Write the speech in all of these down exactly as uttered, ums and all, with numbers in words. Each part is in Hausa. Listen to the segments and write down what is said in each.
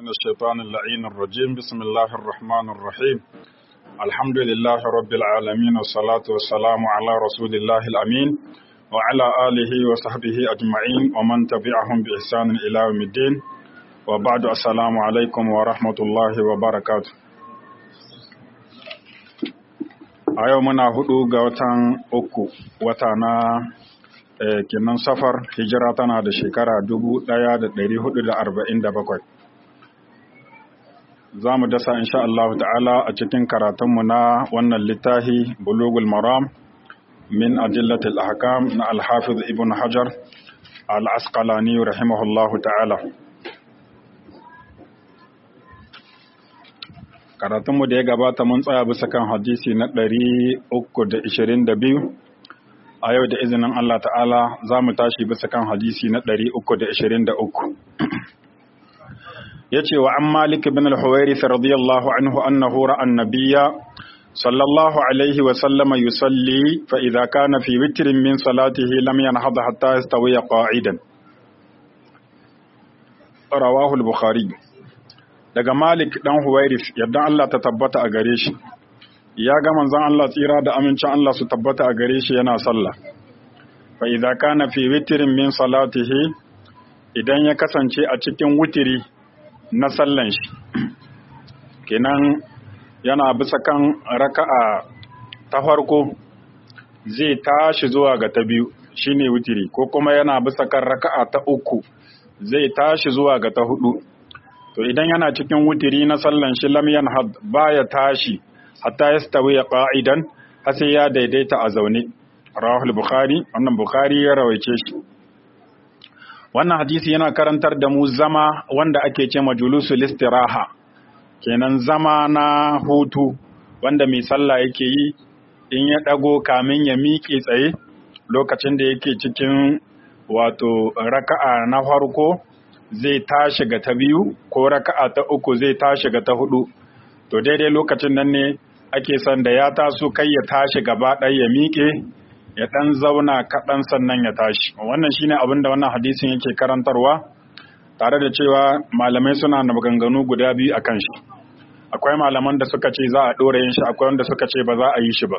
من الشيطان اللعين الرجيم. بسم الله الرحمن الرحيم. الحمد لله رب العالمين، والصلاة والسلام على رسول الله الأمين وعلى آله وصحبه أجمعين ومن تبعهم بإحسان إلى يوم الدين، وبعد. السلام عليكم ورحمة الله وبركاته. a yau muna hudu ga watan uku wata na eh, kinan safar, hijira tana da shekara dubu daya da dari hudu da arba'in da bakwai. Za mu dasa insha Allah ta'ala a cikin karatunmu na wannan littafi Bulugul Maram min Adillatil Ahkam na Al-Hafiz Ibn Hajar Al-Asqalani rahimahullahu ta'ala. Karatunmu da ya gabata mun tsaya bisa kan hadisi na ɗari uku da ishirin da biyu, a yau da izinin Allah ta'ala za mu tashi bisa kan hadisi na ɗari uku da ishirin da uku. Ya ce wa an Malik bin al-Huwairith radiyallahu anhu annahu ra'a an-nabiyya sallallahu alaihi wa sallama yusalli fa idza kana fi witrin min salatihi lam yanhad hatta yastawiya qa'idan. Rawahu al-Bukhari. Daga Malik dan Huwairith, yadda Allah ta tabbata a gare shi, ya ga manzon Allah tsira da amincin Allah su tabbata a gare shi yana sallah. Fa idza kana fi witrin min salatihi, idan ya kasance a cikin wutiri na sallan shi, kenan yana bisa kan raka'a ta farko zai tashi zuwa ga ta biyu shine wutiri, ko kuma yana bisa kan raka'a ta uku zai tashi zuwa ga ta hudu. To idan yana cikin wutiri na sallan shi lam yanhad, baya tashi hatta yastawi qa'idan, har sai ya daidaita a zaune. Rawahu Bukhari, wannan Bukhari ya rawaice shi. Wannan hadisi yana karantar da mu zama wanda ake ce majulusul istiraha, kenan zama na hutu wanda mai sallah yake yi in ya dago kamin ya miƙe tsaye lokacin da yake cikin wato raka'a na farko zai tashi ga ta biyu, ko raka'a ta uku zai tashi ga ta hudu. To daidai lokacin nan ne ake son da ya taso kai ya tashi gaba ɗaya ya miƙe, ya ɗan zauna kaɗan sannan ya tashi. Wannan shine abin da wannan hadisin yake karantarwa, tare da cewa malamai suna da maganganu guda biyu akan shi. Akwai malaman da suka ce za a ɗora yin shi, akwai wanda suka ce ba za a yi shi ba.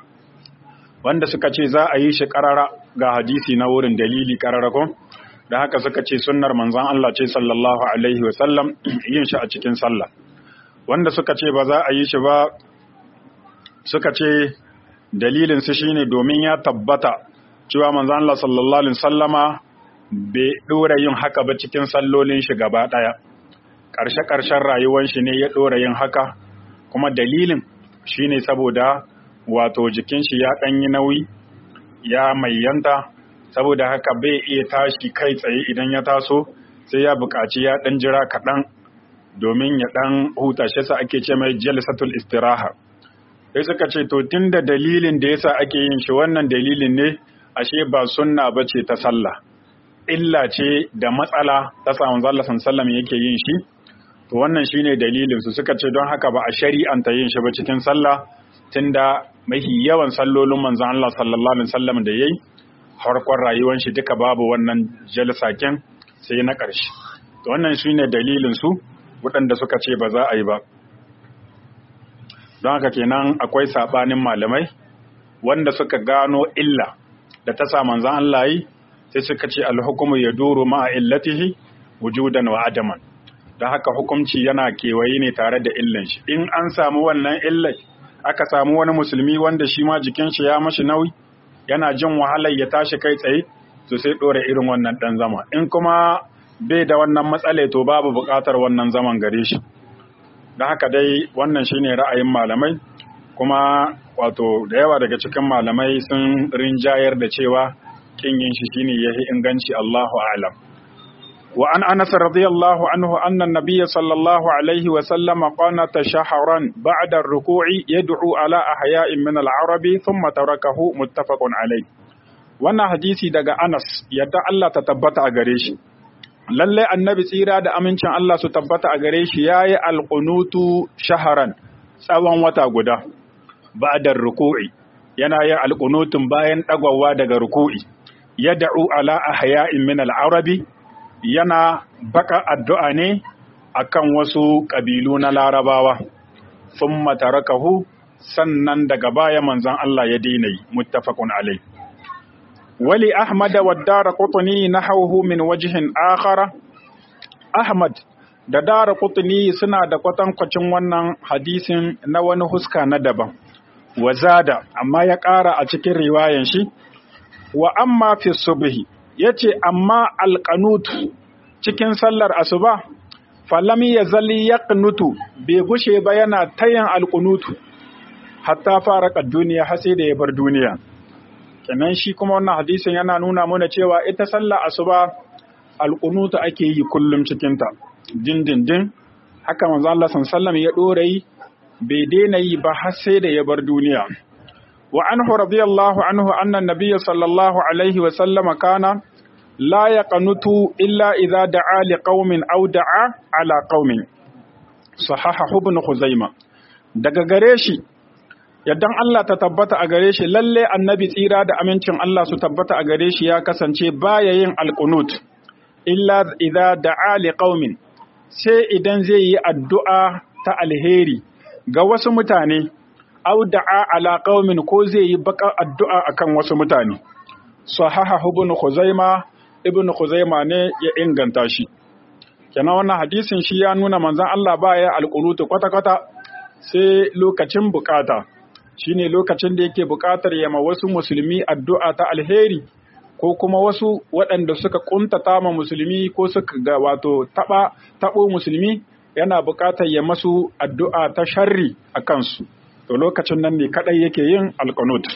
Wanda suka ce za a yi shi ƙarara ga hadisi na wurin dalili ƙarara ko? Da haka suka ce sunnar manzon Allah ce sallallahu alaihi wa sallam yin shi a cikin sallah. Wanda suka ce ba za a yi shi ba, suka ce dalilin su shine domin ya tabbata cewa manzon Allah sallallahu alaihi wa sallama bai dora yin haka ba cikin sallolin shi gaba daya. Karshe karshen rayuwar shi ne ya dora yin haka, kuma dalilin shine saboda wato jikin shi ya dan yi nauyi, ya mayyanta, saboda haka bai iya tashi kai tsaye. Idan ya taso sai ya buƙaci ya ɗan jira kaɗan domin ya ɗan huta, shi yasa ake ce mai jalsatul istiraha. Sai suka ce to tunda dalilin da yasa ake yin shi wannan dalilin ne, ashe ba sunna bace ta sallah, illa ce da matsala ta samun zalla sallam yake yin shi. To wannan shine dalilin su, suka ce don haka ba a shari'anta yin shi ba cikin sallah, tunda mafi yawan sallolin manzon Allah sallallahu alaihi wasallam da yayi harkar rayuwar shi duka babu wannan jalsaken sai na ƙarshe. To wannan shine dalilin su waɗanda suka ce ba za a yi ba. Don haka kenan akwai sabanin malamai wanda suka gano illa da ta sa manzon Allah yi, sai suka ce al-hukmu yaduru ma'a illatihi wujudan wa adaman. Don haka hukunci yana kewaye ne tare da illan shi. In an samu wannan illai, aka samu wani musulmi wanda shi ma jikin shi ya mashi nauyi, yana jin wahalar ya tashi kai tsaye, to sai ɗora irin wannan ɗan zama. In kuma bai da wannan matsala, to babu buƙatar wannan zaman gare shi. Da haka dai wannan shine ra'ayin malamai, kuma wato da yawa daga cikin malamai sun rinjayar da cewa kin yin shi shine yahi inganci, Allahu a'lam. Wa an Anas radiyallahu anhu anna an-nabiy sallallahu alaihi wa sallam qanata shahran ba'da ar-ruku'i yad'u ala ahya'in min al-arabi thumma tarakahu, muttafaqun alayh. Wannan hadisi daga Anas, yadda Allah ta tabbata a gare shi, lalle annabi tsira da amincin Allah su tabbata a gare shi yayi al-qunutu shahran, tsawon wata guda, ba'da ar-ruku'i, yana yin al-qunutun bayan dagawa daga ruku'i, yad'u ala ahya'in min al-arabi, yana baka addu'a ne akan wasu ƙabilu na larabawa thumma tarakahu sannan daga baya manzon Allah ya daina yi muttafaqun alai wali ahmad wa daraqutni nahawhu min wajhin akhar ahmad da daraqutni suna da kwatankwacin wannan hadisin na wani huska na daban wazada amma ya ƙara a cikin riwayan shi wa amma fi subhi yace amma alqanut cikin sallar asuba falam yazali yaqnutu bai gushe ba yana tayin alqunutu hatta faraka duniya har sai da ya bar duniya kenan shi kuma wannan hadisin yana nuna mana cewa ita sallar asuba alqunutu ake yi kullum cikin ta dindindin haka manzo Allah sallallahu alaihi wasallam ya dore yi bai daina yi ba har sai da ya bar duniya wa anhu radiyallahu anhu anna nabiyya sallallahu alaihi wasallam kana la yaqnutu illa idza da'a liqaumin aw da'a ala qaumin sahahahu ibn khuzaimah daga gare shi yaddan Allah ta tabbata a gare shi lalle annabi tsira da amincin Allah su tabbata a gare shi ya kasance baya yin alqunut illa idza da'a liqaumin sai idan zai yi addu'a ta alheri ga wasu mutane aw da'a ala qaumin ko zai yi baka addu'a akan wasu mutane sahahahu ibn khuzaimah ibn Khuzaima ne ya inganta shi kenan wannan hadisin shi ya nuna manzon Allah baya alqunutu kwata-kwata sai lokacin bukata shine lokacin da yake bukatar yama wasu musulmi addu'a ta alheri ko kuma wasu waɗanda suka kuntata ma musulmi ko suka ga wato taba tabo musulmi yana bukatar ya masu addu'a ta sharri akan su to lokacin nan ne kadai yake yin alqunut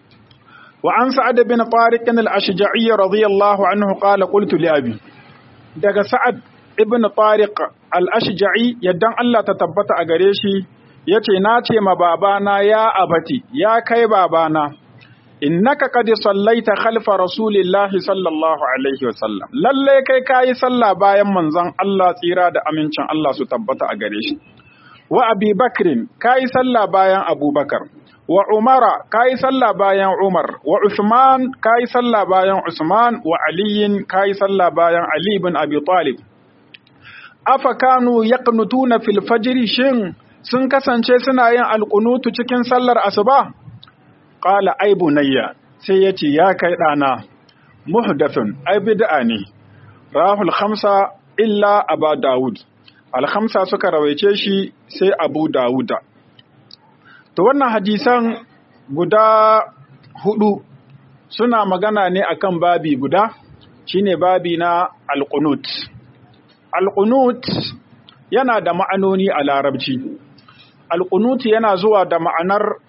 وعن سعد بن طارق الأشجعي رضي الله عنه قال قلت لأبي daga Sa'ad ibn Tariq al-Ashja'i yaddan Allah ta tabbata a gare shi yace na ce ma babana ya abati ya kai babana innaka qad sallaita khalfa rasulillahi sallallahu alaihi wasallam lalle kai kai sallah bayan manzon Allah tsira da amincin Allah su tabbata a gare shi wa Abi Bakrin kai sallah bayan Abubakar wa Umara kai sallah bayan Umar wa Uthman kai sallah bayan Usman wa Ali kai sallah bayan Ali ibn Abi Talib afa kanu yaqnutuna fil fajr shin sun kasance suna yin alqunutu cikin sallar asuba qala ay bunayya sai yace ya kai dana muhdathun ay bid'a ne rahul khamsa illa Abu Dawud al khamsa suka rawaice shi sai Abu Dawuda to wannan hadisan guda hudu suna magana ne akan babi guda shine babi na alqunut alqunut yana da ma'anoni a larabci alqunut yana zuwa da ma'anar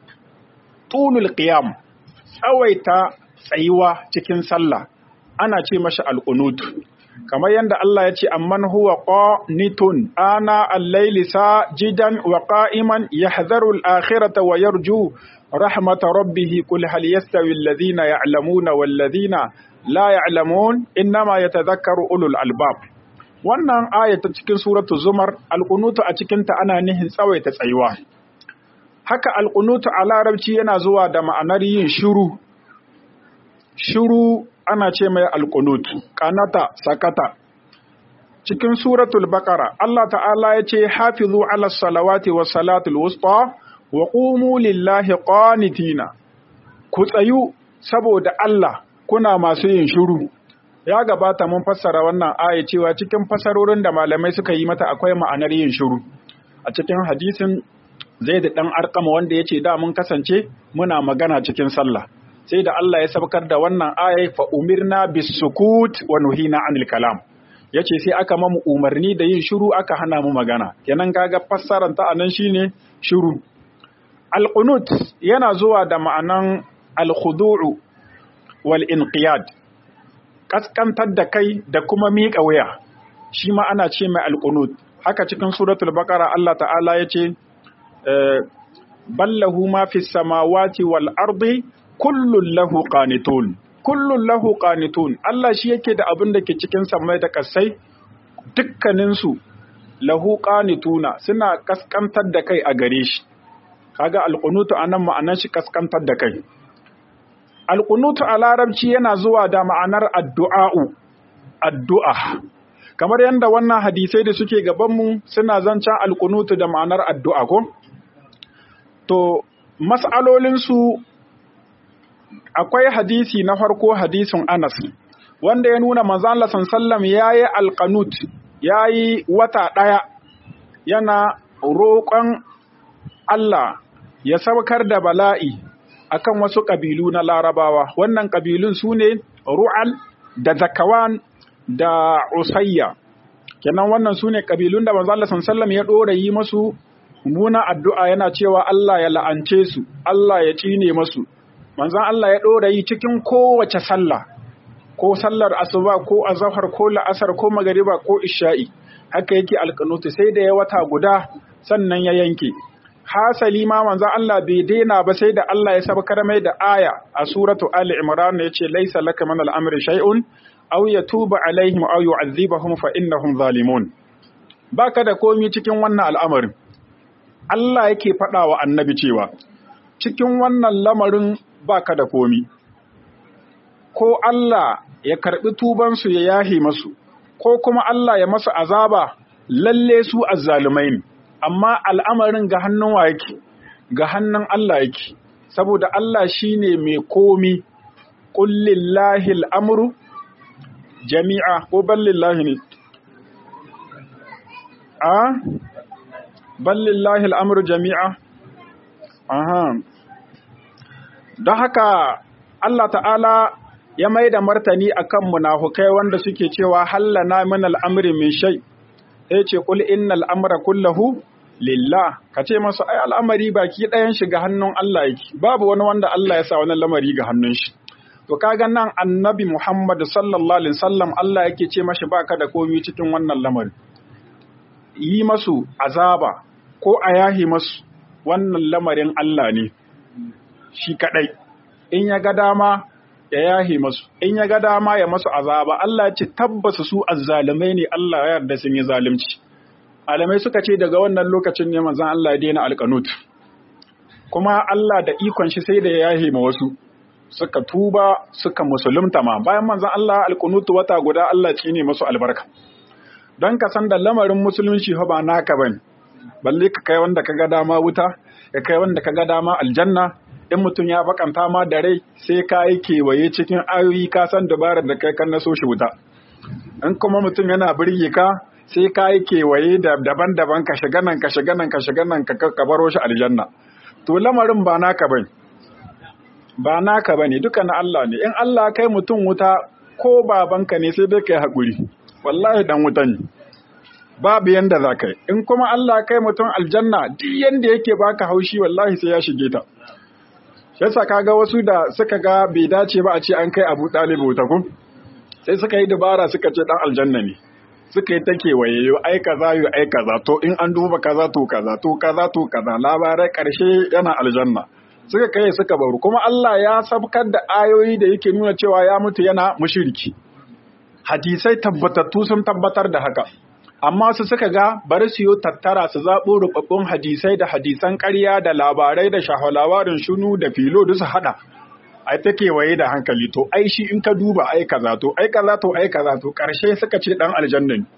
tulul qiyam tsawaita tsayuwa cikin sallah ana ce mashi alqunut kamar yadda Allah ya ce amman huwa qanitun ana al-layli sajidan wa qa'iman yahdharu al-akhirata wa yarju rahmata rabbih qul hal yastawi alladhina ya'lamuna wal ladhina la ya'lamun inma yatadhakkaru ulul albab wannan aya ta cikin suratul zumar al-qunut a cikin ta ana nihin tsawaita tsayuwa haka al-qunut a larabci yana zuwa da ma'anar yin shiru shiru ana ce mai alqunut kanata sakata cikin suratul baqara Allah ta'ala ya ce hafizu ala salawati was salatul wusta wa qumu lillahi qanitina ku tsayu saboda Allah kuna masu yin shiru ya gabata mun fassara wannan aya cewa cikin fasarorin da malamai suka yi mata akwai ma'anar yin shiru a cikin hadisin Zaid dan Arqam wanda yace da mun kasance muna magana cikin sallah sai da Allah ya sabkar da wannan aya fa umirna bis sukut wa nuhina anil kalam yace sai aka mamu umarni da yin shiru aka hana mu magana kenan kaga fassarar ta anan shine shiru alqunut yana zuwa da ma'anan alkhudu'u wal inqiyad kaskantar da kai da kuma miƙa wuya shi ma ana ce mai alqunut haka cikin suratul baqara Allah ta'ala yace ballahu ma fis samawati wal ardi kullun lahu qanitun kullun lahu qanitun Allah shi yake da abin da ke cikin samai da kasai dukkanin su lahu qanituna suna kaskantar da kai a gare shi kaga alqunutu anan ma'anar shi kaskantar da kai alqunutu a larabci yana zuwa da ma'anar addu'a'u addu'a kamar yadda wannan hadisai da suke gabanmu suna zancen alkunutu da ma'anar addu'a ko? To, mas'alolinsu akwai hadisi na farko hadisin Anas, wanda ya nuna manzo Allah sallallahu ya yi alkanut, ya yi wata ɗaya yana roƙon Allah ya saukar da bala'i akan wasu ƙabilu na Larabawa. Wannan ƙabilun su ne Ru'al da Zakawan da Usayya. Kenan wannan su ne ƙabilun da manzo Allah sallallahu ya ɗora yi masu muna addu'a yana cewa Allah ya la'ance su, Allah ya tsine masu. Manzon Allah ya ɗora yi cikin kowace sallah, ko sallar asuba ko azhar ko la'asar ko magariba ko isha'i. Haka yake alƙanutu sai da ya wata guda sannan ya yanke. Hasali ma manzon Allah bai daina ba sai da Allah ya sabkar mai da aya a suratu Ali Imran yace laisa laka min al-amri shay'un aw yatuba alaihim aw yu'adhibahum fa innahum zalimun. Baka da komi cikin wannan al'amarin. Allah yake faɗa wa annabi cewa cikin wannan lamarin baka da komi. Ko Allah ya karɓi tubansu ya yahi masu, ko kuma Allah ya masu azaba, lalle su azzalumai ne. Amma al'amarin ga hannun wa yake, ga hannun Allah yake, saboda Allah shi ne mai komi, ƙullillahi al'amuru jami'a, ko ballillahi ne? A? Ballillahi al'amuru jami'a? Aha. Don haka Allah ta'ala ya mai da martani akan munafukai wanda suke cewa hallana min al'amri min shay, sai ce kul innal amra kullahu lillah, ka ce masu ai al'amari baki ɗayan shi ga hannun Allah yake, babu wani wanda Allah ya sa wani lamari ga hannun shi. To kaga nan annabi Muhammad sallallahu alaihi wasallam Allah yake ce mashi baka da komai cikin wannan lamari, yi masu azaba ko a yahi masu wannan lamarin Allah ne shi kadai. In ya ga dama ya yahi masu, in ya ga dama ya masu azaba. Allah ce tabbas su azzalumai ne, Allah ya yarda sun yi zalunci. Alamai suka ce daga wannan lokacin ne manzon Allah ya daina alƙanut, kuma Allah da ikon shi sai da ya yahi ma wasu suka tuba suka musulunta ma. Bayan manzon Allah alƙanut wata guda Allah ci ne masu albarka. Don ka san da lamarin musulunci fa ba naka bane, balle ka kai wanda ka ga dama wuta, ka kai wanda ka ga dama aljanna. In mutum ya bakanta ma da rai sai ka yi kewaye cikin ayoyi ka san dabarar da kai kan na so shi wuta. In kuma mutum yana birge ka sai ka yi kewaye daban-daban ka shiga nan ka shiga nan ka shiga nan ka baro shi aljanna. To lamarin ba naka bane, ba naka bane, duka na Allah ne. In Allah kai mutum wuta ko babanka ne sai dai kai haƙuri, wallahi dan wuta ne, babu yanda za ka yi. In kuma Allah kai mutum aljanna duk yanda yake baka haushi wallahi sai ya shige ta. Yasa kaga wasu da suka ga bai dace ba a ce an kai Abu Talib wuta kun, sai suka yi dabara suka ce dan aljanna ne, suka yi ta kewaye yo ai kaza yo ai kaza, to in an duba kaza to kaza to kaza to kaza, labarai karshe yana aljanna. Suka kai suka baro, kuma Allah ya sabkar da ayoyi da yake nuna cewa ya mutu yana mushriki. Hadisai tabbatattu sun tabbatar da haka. Amma su suka ga bari su yi tattara su zaɓo rubabbun hadisai da hadisan ƙarya da labarai da shahalawarin shunu da filo da su haɗa. Ai ta kewaye da hankali, to ai shi in ka duba ai kaza to ai kaza to ai kaza to ƙarshe suka ce ɗan aljanna ne.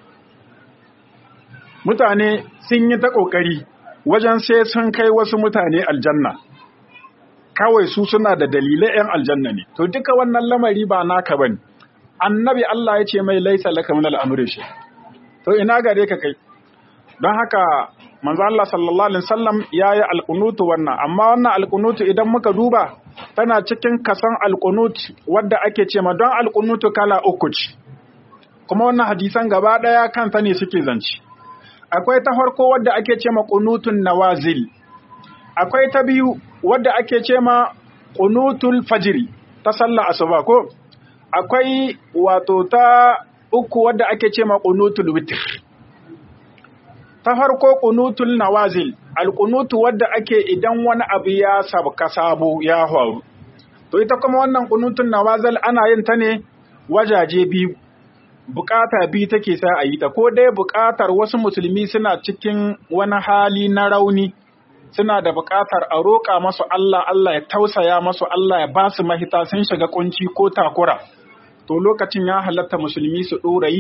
Mutane sun yi ta ƙoƙari wajen sai sun kai wasu mutane aljanna, kawai su suna da dalilai ‘yan aljanna ne. To duka wannan lamari ba naka bane. Annabi Allah ya ce mai laisa laka min al'amri shay. To ina gare ka kai. Don haka manzo Allah sallallahu alaihi wasallam yayi alqunutu wannan, amma wannan alqunutu idan muka duba tana cikin kasan alqunut wanda ake ce ma, don alqunutu kala uku ce. Kuma wannan hadisan gaba daya kansa ne suke zanci. Akwai ta farko wadda ake ce ma qunutun nawazil. Akwai ta biyu wadda ake ce ma qunutul fajri ta sallar asuba ko. Akwai wato ta uku wadda ake ce ma qunutul witr. Ta farko qunutul nawazil, alqunutu wadda ake idan wani abu ya sabka sabo ya faru. To ita kuma wannan qunutun nawazil ana yin ta ne wajaje biyu. Bukata biyu take sa a yi ta, ko dai bukatar wasu musulmi suna cikin wani hali na rauni, suna da bukatar a roƙa masu Allah, Allah ya tausaya masu, Allah ya ba su mahita, sun shiga kunci ko takura. To lokacin ya halatta musulmi su ɗora yi,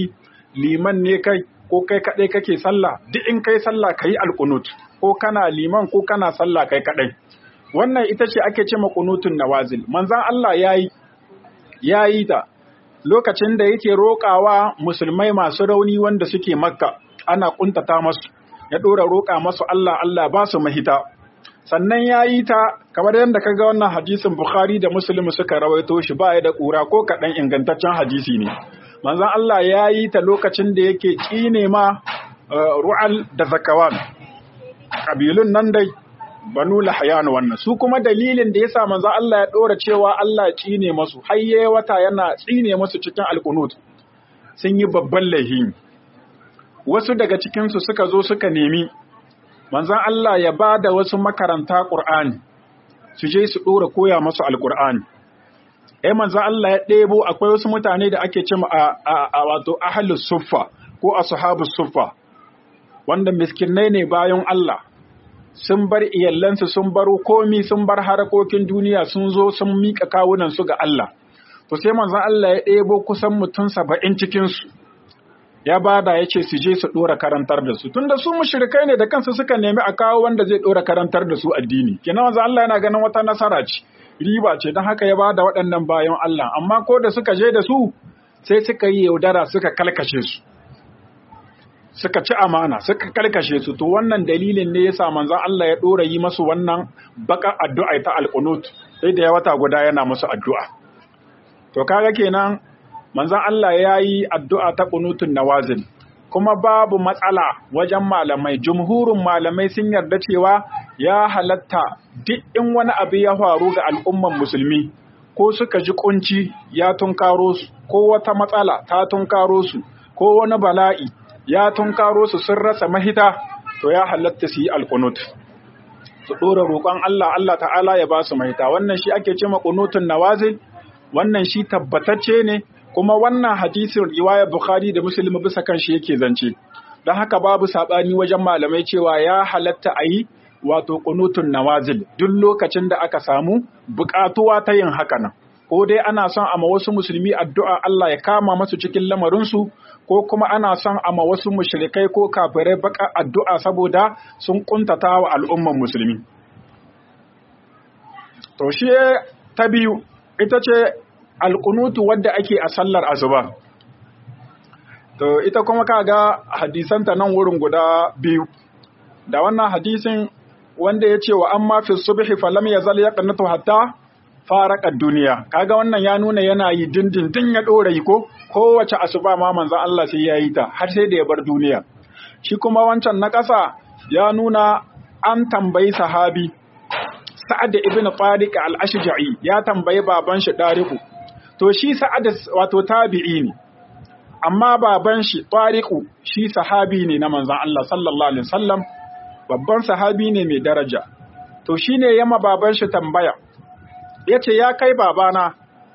liman ne kai ko kai kadai kake sallah, duk in kai sallah kai alqunut, ko kana liman ko kana sallah kai kadai. Wannan ita ce ake ce ma qunutun nawazil. Manzon Allah yayi yayi ta lokacin da yake roƙawa musulmai masu rauni wanda suke Makka, ana kuntata masu, ya dora roƙa masu Allah Allah ba su mahita. Sannan yayi ta kamar yadda kaga wannan hadisin Bukhari da Muslim suka rawaito shi, ba ya da ƙura ko kaɗan, ingantaccen hadisi ne. Manzon Allah yayi ta lokacin da yake kine ma Ru'al da Zakawan, kabilun nan dai Banu Lahyan wannan, su kuma dalilin da yasa manzon Allah ya dora cewa Allah ya tsine masu, hayye wata yana tsine masu cikin alqunut, sun yi babban laifi. Wasu daga cikin su suka zo suka nemi manzon Allah ya bada wasu makaranta Qur'ani su je su dora koya masu alqur'ani. Eh manzon Allah ya debo, akwai wasu mutane da ake cewa a wato ahlus suffa ko ashabus suffa, wanda miskinai ne bayan Allah, sun bar iyalansu, sun baro komi, sun bar harakokin duniya, sun zo sun miƙa kawunansu ga Allah. To sai manzon Allah ya ɗebo kusan mutum saba'in cikinsu, ya bada ya ce su je su ɗora karantar da su, tunda su mushrikai ne da kansu suka nemi a kawo wanda zai ɗora karantar da su addini. Kenan manzon Allah yana ganin wata nasara ce, riba ce, don haka ya bada waɗannan bayan Allah. Amma ko da suka je da su, sai suka yi yaudara, suka kalkashe su. suka ci amana, suka kalkashe su. To wannan dalilin ne yasa manzon Allah ya dora yi masu wannan baka addu'a ta alqunut, sai da ya wata guda yana musu addu'a. To kaga kenan manzon Allah yayi addu'a ta qunutun nawazil, kuma babu matsala wajen malamai, jumhurun malamai sun yarda cewa ya halatta duk in wani abu ya faru ga al'umman musulmi, ko suka ji kunci ya tunkaro su, ko wata matsala ta tunkaro su, ko wani bala'i ya tunkaro su sun rasa mahita, to ya halatta su yi alqunut, su dora roƙon Allah Allah ta'ala ya ba su mahita. Wannan shi ake cewa qunutun nawazil, wannan shi tabbatacce ne, kuma wannan hadisin riwaya Bukhari da Muslim bisa kan shi yake zance. Dan haka babu sabani wajen malamai cewa ya halatta a yi wato qunutun nawazil duk lokacin da aka samu buƙatuwa ta yin haka nan, ko dai ana son a ma wasu musulmi addu'a Allah ya kama masu cikin lamarinsu, ko kuma ana son a ma wasu mushrikai ko kafirai baka addu'a saboda sun kuntata wa al'umman musulmi. To shi ta biyu ita ce alƙunutu wadda ake a sallar asuba. To ita kuma kaga hadisanta nan wurin guda biyu. Da wannan hadisin wanda ya ce wa amma fi subhi falam yazal yaqnutu hatta faraka duniya. Kaga wannan ya nuna yana yi dindindin ya dora yi ko kowace asuba ma manzon Allah sai ya yi ta har sai da ya bar duniya. Shi kuma wancan na ƙasa ya nuna an tambayi sahabi Sa'ad ibn Tariq al-Ashja'i, ya tambayi baban shi Tariq. To shi Sa'ad wato tabi'i ne, amma baban shi Tariq shi sahabi ne na manzon Allah sallallahu alaihi wasallam, babban sahabi ne mai daraja. To shine yama baban shi tambaya, yace ya kai babana,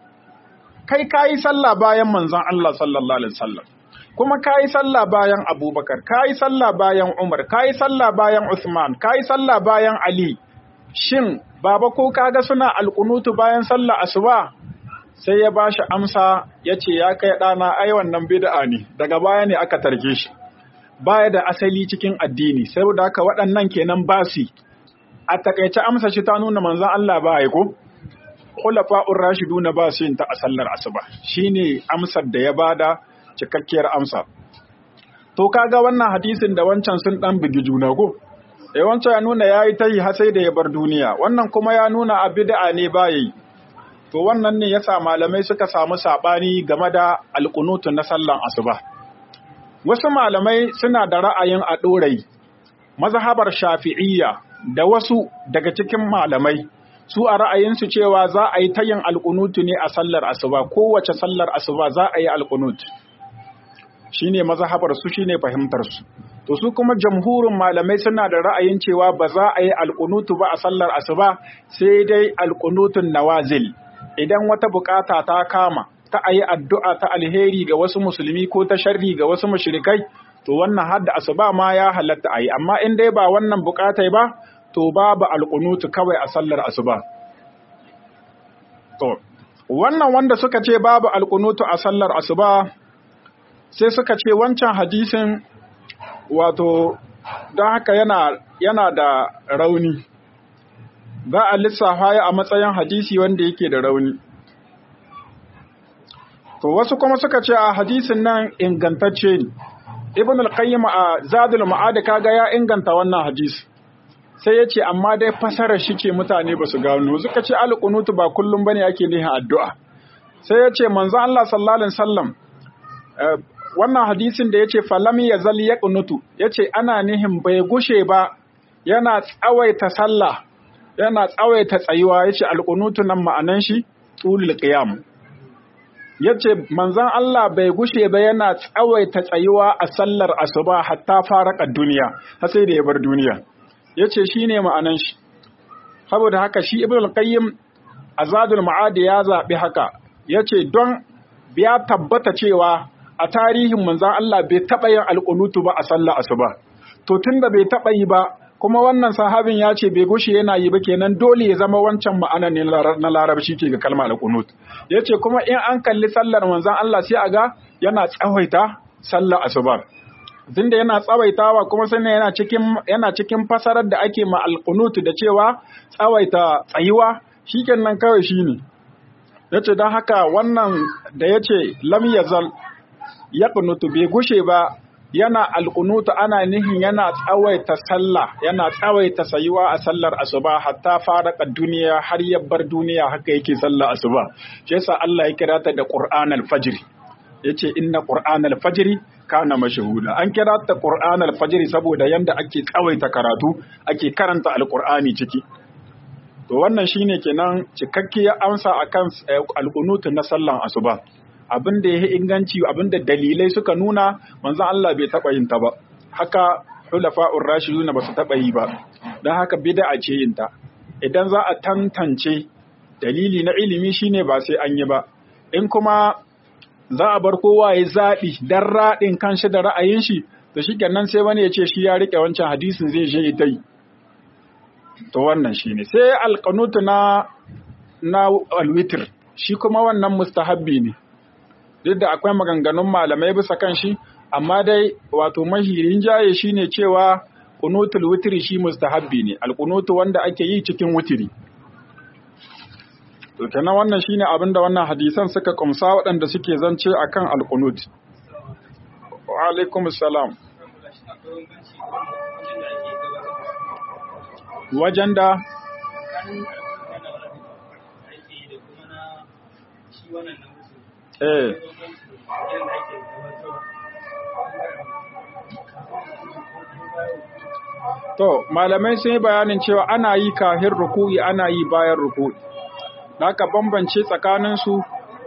kai kayi sallah bayan manzon Allah sallallahu alaihi wasallam, kuma kayi sallah bayan Abubakar, kayi sallah bayan Umar, kayi sallah bayan Uthman, kayi sallah bayan Ali. Shin baba ko kaga suna alƙunutu bayan sallah asuba? Sai ya bashi amsa yace ya kai ɗana, ai wannan bid'a ne, daga baya ne aka tarke shi, baya da asali cikin addini, saboda haka waɗannan kenan basi. A takaice amsa shi ta nuna manzon Allah ba ai ko khulafa'ur rashiduna ba su yin ta a sallar asuba, shine amsar da ya bada, cikakkiyar amsa. To kaga wannan hadisin da wancan sun dan bugi juna ko, eh wancan ya nuna yayi tayi har sai da ya bar duniya, wannan kuma ya nuna a bid'a ne ba yi. To wannan ne yasa malamai suka samu sabani game da alqunut na sallan asuba. Wasu malamai suna da ra'ayin a dorai, mazhabar Shafi'iyya da wasu daga cikin malamai su a ra'ayinsu cewa za a yi tayin alqunut ne a sallar asuba, kowace sallar asuba za a yi alqunut. Shine mazhabar su, shine fahimtar su. To su kuma jamhurin malamai suna da ra'ayin cewa ba za a yi alqunutu ba a sallar asuba, sai dai alqunutun nawazil. Idan wata bukata ta kama ta ayi addu'a ta alheri ga wasu musulmi ko ta sharri ga wasu mushrikai, to wannan hadda asuba ma ya halatta ayi, amma in dai ba wannan bukatai ba, to babu alqunutu kawai a sallar asuba. To wannan wanda suka ce babu alqunutu a sallar asuba sai suka ce wancan hadisin wato don haka yana yana da rauni, ba a lissafa ya a matsayin hadisi wanda yake da rauni. To wasu kuma suka ce a hadisin nan ingantacce ne. Ibn al-Qayyim a Zadul Ma'ad kaga ya inganta wannan hadisi. Sai ya ce amma dai fasarar shi ce mutane ba su gano. Suka ce al-qunut ba kullum bane ake nihin addu'a. Sai ya ce manzo Allah sallallahu alaihi wasallam wannan hadisin da yace falam yazal yaqunutu yace ana nihin bai gushe ba yana tsawaita sallah, yana tsawaita tsayuwa, yace al-qunutu nan ma'anan shi tulul qiyam. Yace manzon Allah bai gushe ba yana tsawaita tsayuwa a sallar asuba hatta faraka duniya, har sai da ya bar duniya. Yace shine ma'anan shi. Saboda haka shi Ibn al-Qayyim Azadul Ma'ad ya zabi haka. Yace don ya tabbata cewa a tarihin manzon Allah bai taba yin alqunutu ba a sallar asuba. To tunda bai taba yi ba, kuma wannan sahabin ya ce bai gushe yana yi ba, kenan dole ya zama wancan ma'ana ne na larabci ke ga kalmar al-qunut. Yace kuma in an kalli sallar manzon Allah sai a ga yana tsawaita sallar asuba. Tunda yana tsawaitawa kuma sannan yana cikin yana cikin fasarar da ake ma al-qunut da cewa tsawaita tsayuwa, shikenan kawai shine. Yace dan haka wannan da yace lam yazal yaqnutu bai gushe ba yana alƙunutu ana nihin yana tsawaita sallah, yana tsawaita sayuwa a sallar asuba hatta faraka duniya, har ya bar duniya haka yake sallar asuba. Shi yasa Allah ya kira ta da Qur'an al-Fajr. Yace inna Qur'an al-Fajr kana mashhuda. An kira ta Qur'an al-Fajr saboda yanda ake tsawaita karatu, ake karanta al-Qur'ani ciki. To wannan shine kenan cikakkiyar amsa akan alƙunutu na sallar asuba. Abin da ya yi inganci, abin da dalilai suka nuna manzon Allah bai taɓa yin ta ba, haka hulafa'ur rashiduna ba su taɓa yi ba, don haka bid'a ce yin ta. Idan za a tantance dalili na ilimi shine ba sai an yi ba, in kuma za a bar kowa ya zaɓi dan raɗin kanshi da ra'ayin shi, to shi kenan sai wani ya ce shi ya riƙe wancan hadisin zai je ita yi. To wannan shine sai alƙanutu na na alwitir, shi kuma wannan mustahabbi ne. Duk da akwai maganganun malamai bisa kan shi, amma dai wato mahirin jaye shi ne cewa kunutul wutiri shi mustahabbi ne, alkunutu wanda ake yi cikin wutiri. To kenan wannan shi ne abinda wannan hadisan suka kumsa waɗanda suke zance a kan alkunut. Wa alaikum salam. Wajen da Eh. To, malamai sun yi bayanin cewa ana yi kahin ruku'i, ana yi bayan ruku'i. Da aka bambance tsakaninsu,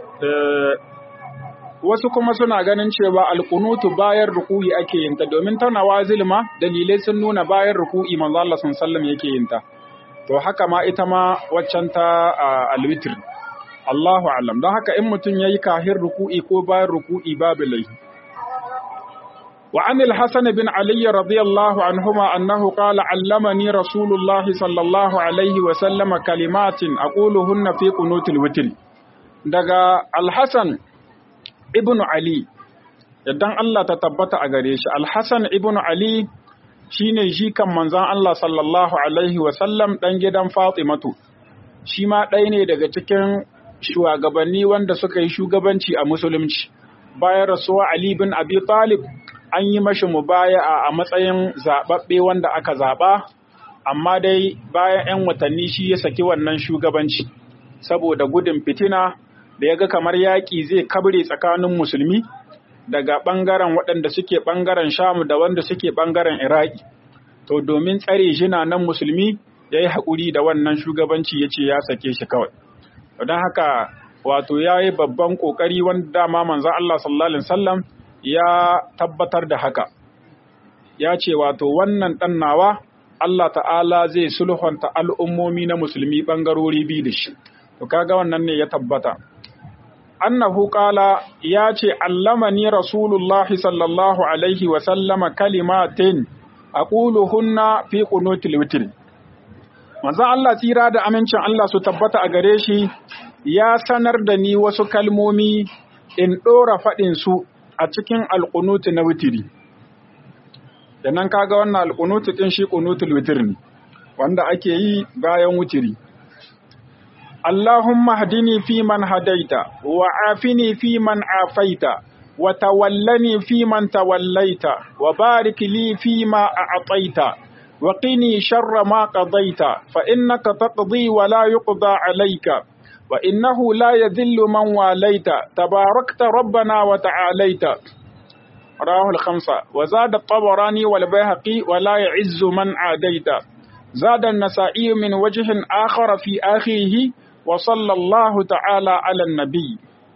wasu kuma suna ganin cewa alkunutu bayan ruku'i ake yinta, domin tana wazil ma dalilai sun nuna bayan ruku'i manzo Allah sallallahu alaihi wasallam yake yinta. To haka ma ita ma waccan ta alwitr. Allahu alam. Don haka in mutum ya yi kahin ruku'i ko bayan ruku'i babu laifi. Wa anil Hasan bin Ali radiyallahu anhuma annahu qala allamani Rasulullahi sallallahu alaihi wa sallama kalimatin aquluhunna fi qunutil witr. Daga Al-Hasan ibn Ali, idan Allah ta tabbata a gare shi, Al-Hasan ibn Ali shine jikan manzon Allah sallallahu alaihi wa sallam dan gidan Fatimatu. Shi ma ɗaya ne daga cikin shugabanni wanda suka yi shugabanci a musulunci. Bayan rasuwa Ali bin Abi Talib an yi mashi mubaya'a a matsayin zaɓaɓɓe wanda aka zaɓa, amma dai bayan 'yan watanni shi ya saki wannan shugabanci saboda gudun fitina da ya ga kamar yaƙi zai kabre tsakanin musulmi daga ɓangaren waɗanda suke ɓangaren Shamu da wanda suke ɓangaren Iraki. To domin tsare jinanan musulmi ya yi haƙuri da wannan shugabanci ya ce ya sake shi kawai. Don haka wato ya yi babban ƙoƙari wanda dama manzan Allah sallallahu Alaihi wasallam ya tabbatar da haka. Ya ce wato wannan ɗan nawa Allah ta'ala zai sulhunta al'ummomi na musulmi ɓangarori biyu da shi. To kaga wannan ne ya tabbata. Annahu qala ya ce allamani Rasulullahi sallallahu Alaihi wasallama kalimatin aquluhunna fi qunutil witr. Manzo Allah tsira da amincin Allah su tabbata a gare shi ya sanar da ni wasu kalmomi in ɗora faɗin su a cikin alƙunutu na witiri. Da nan kaga wannan alƙunutu ɗin shi ƙunutul witir ne, wanda ake yi bayan witiri. Allahumma hadini fi man hadaita, wa afini fi man afaita, wa tawallani fi man tawallaita, wa barik li fi ma a'taita, wa qini sharra ma qadaita, fa innaka taqdi wa la yuqda alayka. وإنه لا يذل من واليت تباركت ربنا وتعاليت. رواه الخمسة. وزاد الطبراني والبيهقي ولا يعز من عاديت. زاد النسائي من وجه آخر في آخره وصلى الله تعالى على النبي.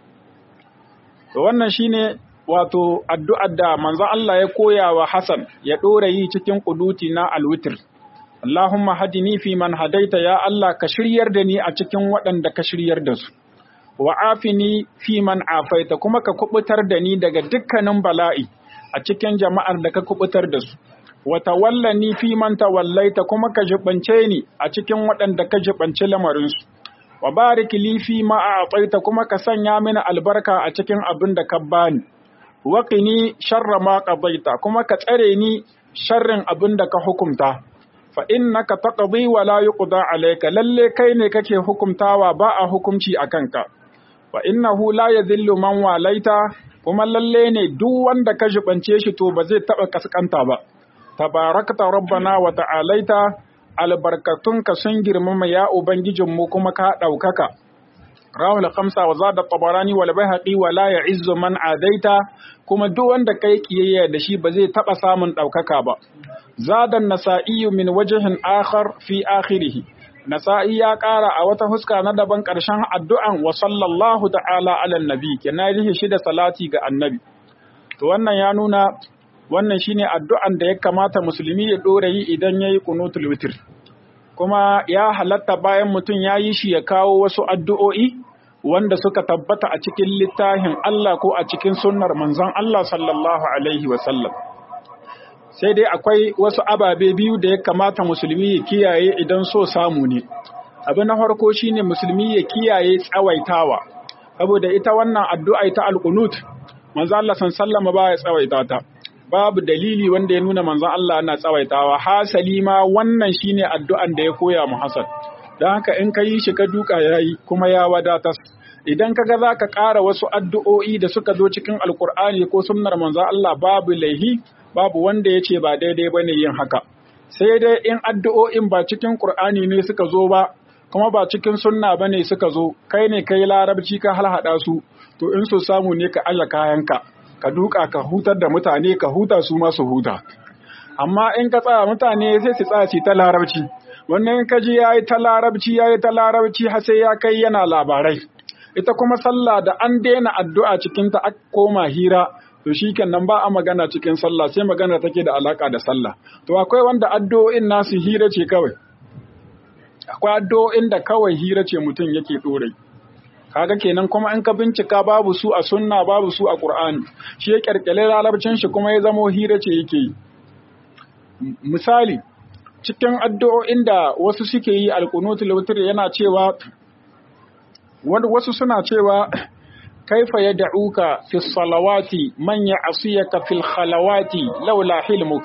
wannan shine wato addu'ar da manzo Allah ya koya wa Hassan ya dora yi cikin kuduti na alwitr. Allahumma hadini fi man hadaita, ya Allah ka shiryar da ni a cikin waɗanda ka shiryar da su, wa afini fi man afaita, kuma ka kubutar da ni daga dukkanin bala'i a cikin jama'ar da ka kubutar da su, wa tawallani fi man tawallaita, kuma ka jibance ni a cikin waɗanda ka jibance lamarinsu, wa barik li fi ma a'taita, kuma ka sanya mini albarka a cikin abin da ka bani, wa qini sharra ma qadaita, kuma ka tsare ni sharrin abin da ka hukunta. Fa innaka taqdi wa la yuqda alayka, lalle kai ne kake hukumtawa ba a hukunci a kanka. Wa innahu la yadhillu man walaita, kuma lalle ne duk wanda ka jibance shi to ba zai taba kaskanta ba. Tabarakta rabbana wa ta'alaita, albarkatunka sun girmama ya ubangijinmu kuma ka daukaka. Rawul khamsa wa zada tabarani wal bayhaqi wa la ya'izzu man adaita, kuma duk wanda kai kiyayya da shi ba zai taba samun daukaka ba. زاد النسائي من وجه آخر في آخره. نسائي ya ƙara a wata huska na daban ƙarshen addu'an wa sallallahu ta'ala ala nabi, kenan yi shi da salati ga annabi. To wannan ya nuna wannan shine addu'an da ya kamata musulmi ya dora yi idan yayi kunutul witr. Kuma ya halatta bayan mutum ya yi shi ya kawo wasu addu'o'i wanda suka tabbata a cikin littafin Allah ko a cikin sunnar manzon Allah sallallahu alaihi wa sallam. Sai dai akwai wasu ababe biyu da ya kamata musulmi ya kiyaye idan so samu ne. Abu na farko shine musulmi ya kiyaye tsawaitawa, saboda ita wannan addu'a ta alqunut manzo Allah sallallahu ba ya tsawaita ta. Babu dalili wanda ya nuna manzo Allah yana tsawaitawa, hasali ma wannan shine addu'an da ya koya mu Hassan. Dan haka in ka yi shi ka duka yayi kuma ya wadatar. Idan kaga zaka ƙara wasu addu'o'i da suka zo cikin alqur'ani ko sunnar manzo Allah babu laihi, babu wanda ya ce ba daidai ba ne yin haka, sai dai in addu'o'in ba cikin ƙur'ani ne suka zo ba, kuma ba cikin sunna ba ne suka zo, kai ne kai larabci ka halhaɗa su, to in so samu ne ka aje kayanka, ka duka ka hutar da mutane ka huta su masu huta. Amma in ka tsaya mutane sai su tsaya ta larabci, wannan ka ji ya yi ta larabci ya yi ta larabci har sai ya kai yana labarai. Ita kuma sallah da an daina addu'a cikinta aka koma hira, to shi kenan ba a magana cikin sallah sai magana take da alaka da sallah. To akwai wanda addu'o'in nasu hira ce kawai, akwai addu'o'in da kawai hira ce mutum yake ɗorai. Kaga kenan kuma in ka bincika babu su a sunna babu su a Qur'ani, shi ya ƙirƙire larabcin shi kuma ya zamo hira ce yake yi. Misali, cikin addu'o'in da wasu suke yi alqunutul witr yana cewa, wasu suna cewa كيف يدعوك في الصلوات من يعصيك في الخلوات لولا حلمك.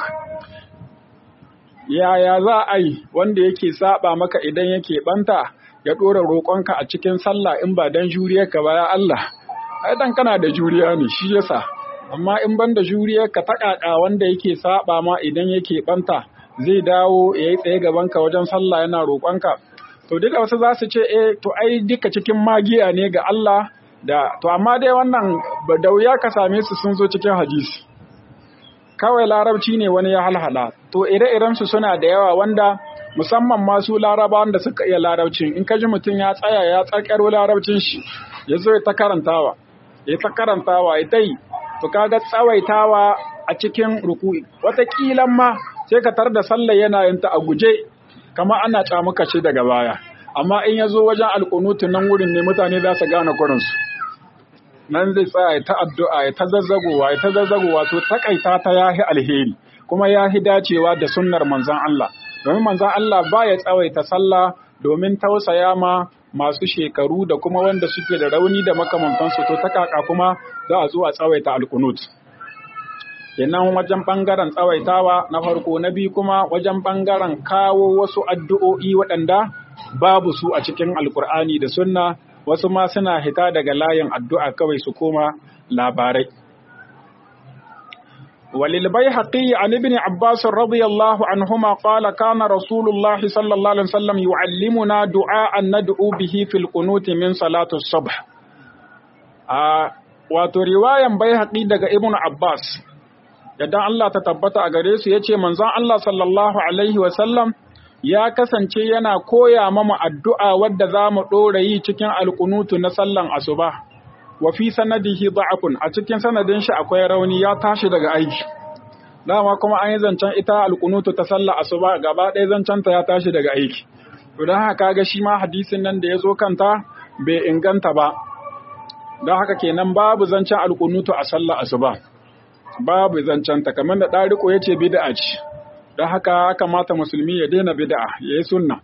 Ya ya za a yi wanda yake saba maka idan yake banta ya dora roƙonka a cikin sallah in ba dan juriyarka ba ya Allah. Ai dan kana da juriya ne shi yasa. Amma in ban da juriyarka ta kaka wanda yake saba ma idan yake banta zai dawo yayi tsaye gaban ka wajen sallah yana roƙonka. To duka wasu za su ce eh to ai duka cikin magiya ne ga Allah. Da to amma dai wannan da wuya ka same su sun zo cikin hadisi, kawai larabci ne wani ya halhala. To ire-iren su suna da yawa wanda musamman masu laraba wanda suka iya larabcin, in ka ji mutum ya tsaya ya tsakaro larabcin shi ya zo ya ta karantawa ya ta karantawa ya ta yi, to kaga tsawaitawa a cikin ruku'i wataƙila ma sai ka tar da sallah yana yin ta a guje kama ana tsamuka ce daga baya. Amma in ya zo wajen alƙunutun nan wurin ne mutane za su gane kurinsu, nan zai tsaya ya ta addu'a ya ta zazzagowa ya ta zazzagowa, to takaita ta yahi alheri kuma yahi dacewa da sunnar manzon Allah, domin manzon Allah ba ya tsawaita sallah domin tausaya ma masu shekaru da kuma wanda suke da rauni da makamantansu, to ta kaka kuma za a zo a tsawaita alkunut. Kenan wajen ɓangaren tsawaitawa na farko, na biyu kuma wajen ɓangaren kawo wasu addu'o'i waɗanda babu su a cikin alkur'ani da sunna, wasu ma suna hita daga layin addu'a kawai su koma labarai. وللبيهقي عن ابن عباس رضي الله عنهما قال كان رسول الله صلى الله عليه وسلم يعلمنا دعاء ندعو به في القنوت من صلاة الصبح. آه wato riwayan Baihaqi daga Ibn Abbas, yadda Allah ta tabbata a gare su, yace manzon Allah sallallahu alaihi wasallam ya kasance yana koya mama addu'a wadda za mu ɗora yi cikin alkunutu na sallan asuba. Wa fi sanadihi da'afun, a cikin sanadin shi akwai rauni, ya tashi daga aiki. Dama kuma an yi zancen ita alkunutu ta sallar asuba, gaba ɗaya zancen ta ya tashi daga aiki. To don haka ga shi ma hadisin nan da ya zo kanta bai inganta ba. Don haka kenan babu zancen alkunutu a sallar asuba. Babu zancen ta, kamar da ɗariko ya ce bid'a ce. Don haka kamata musulmi ya daina bid'a, ya yi sunna.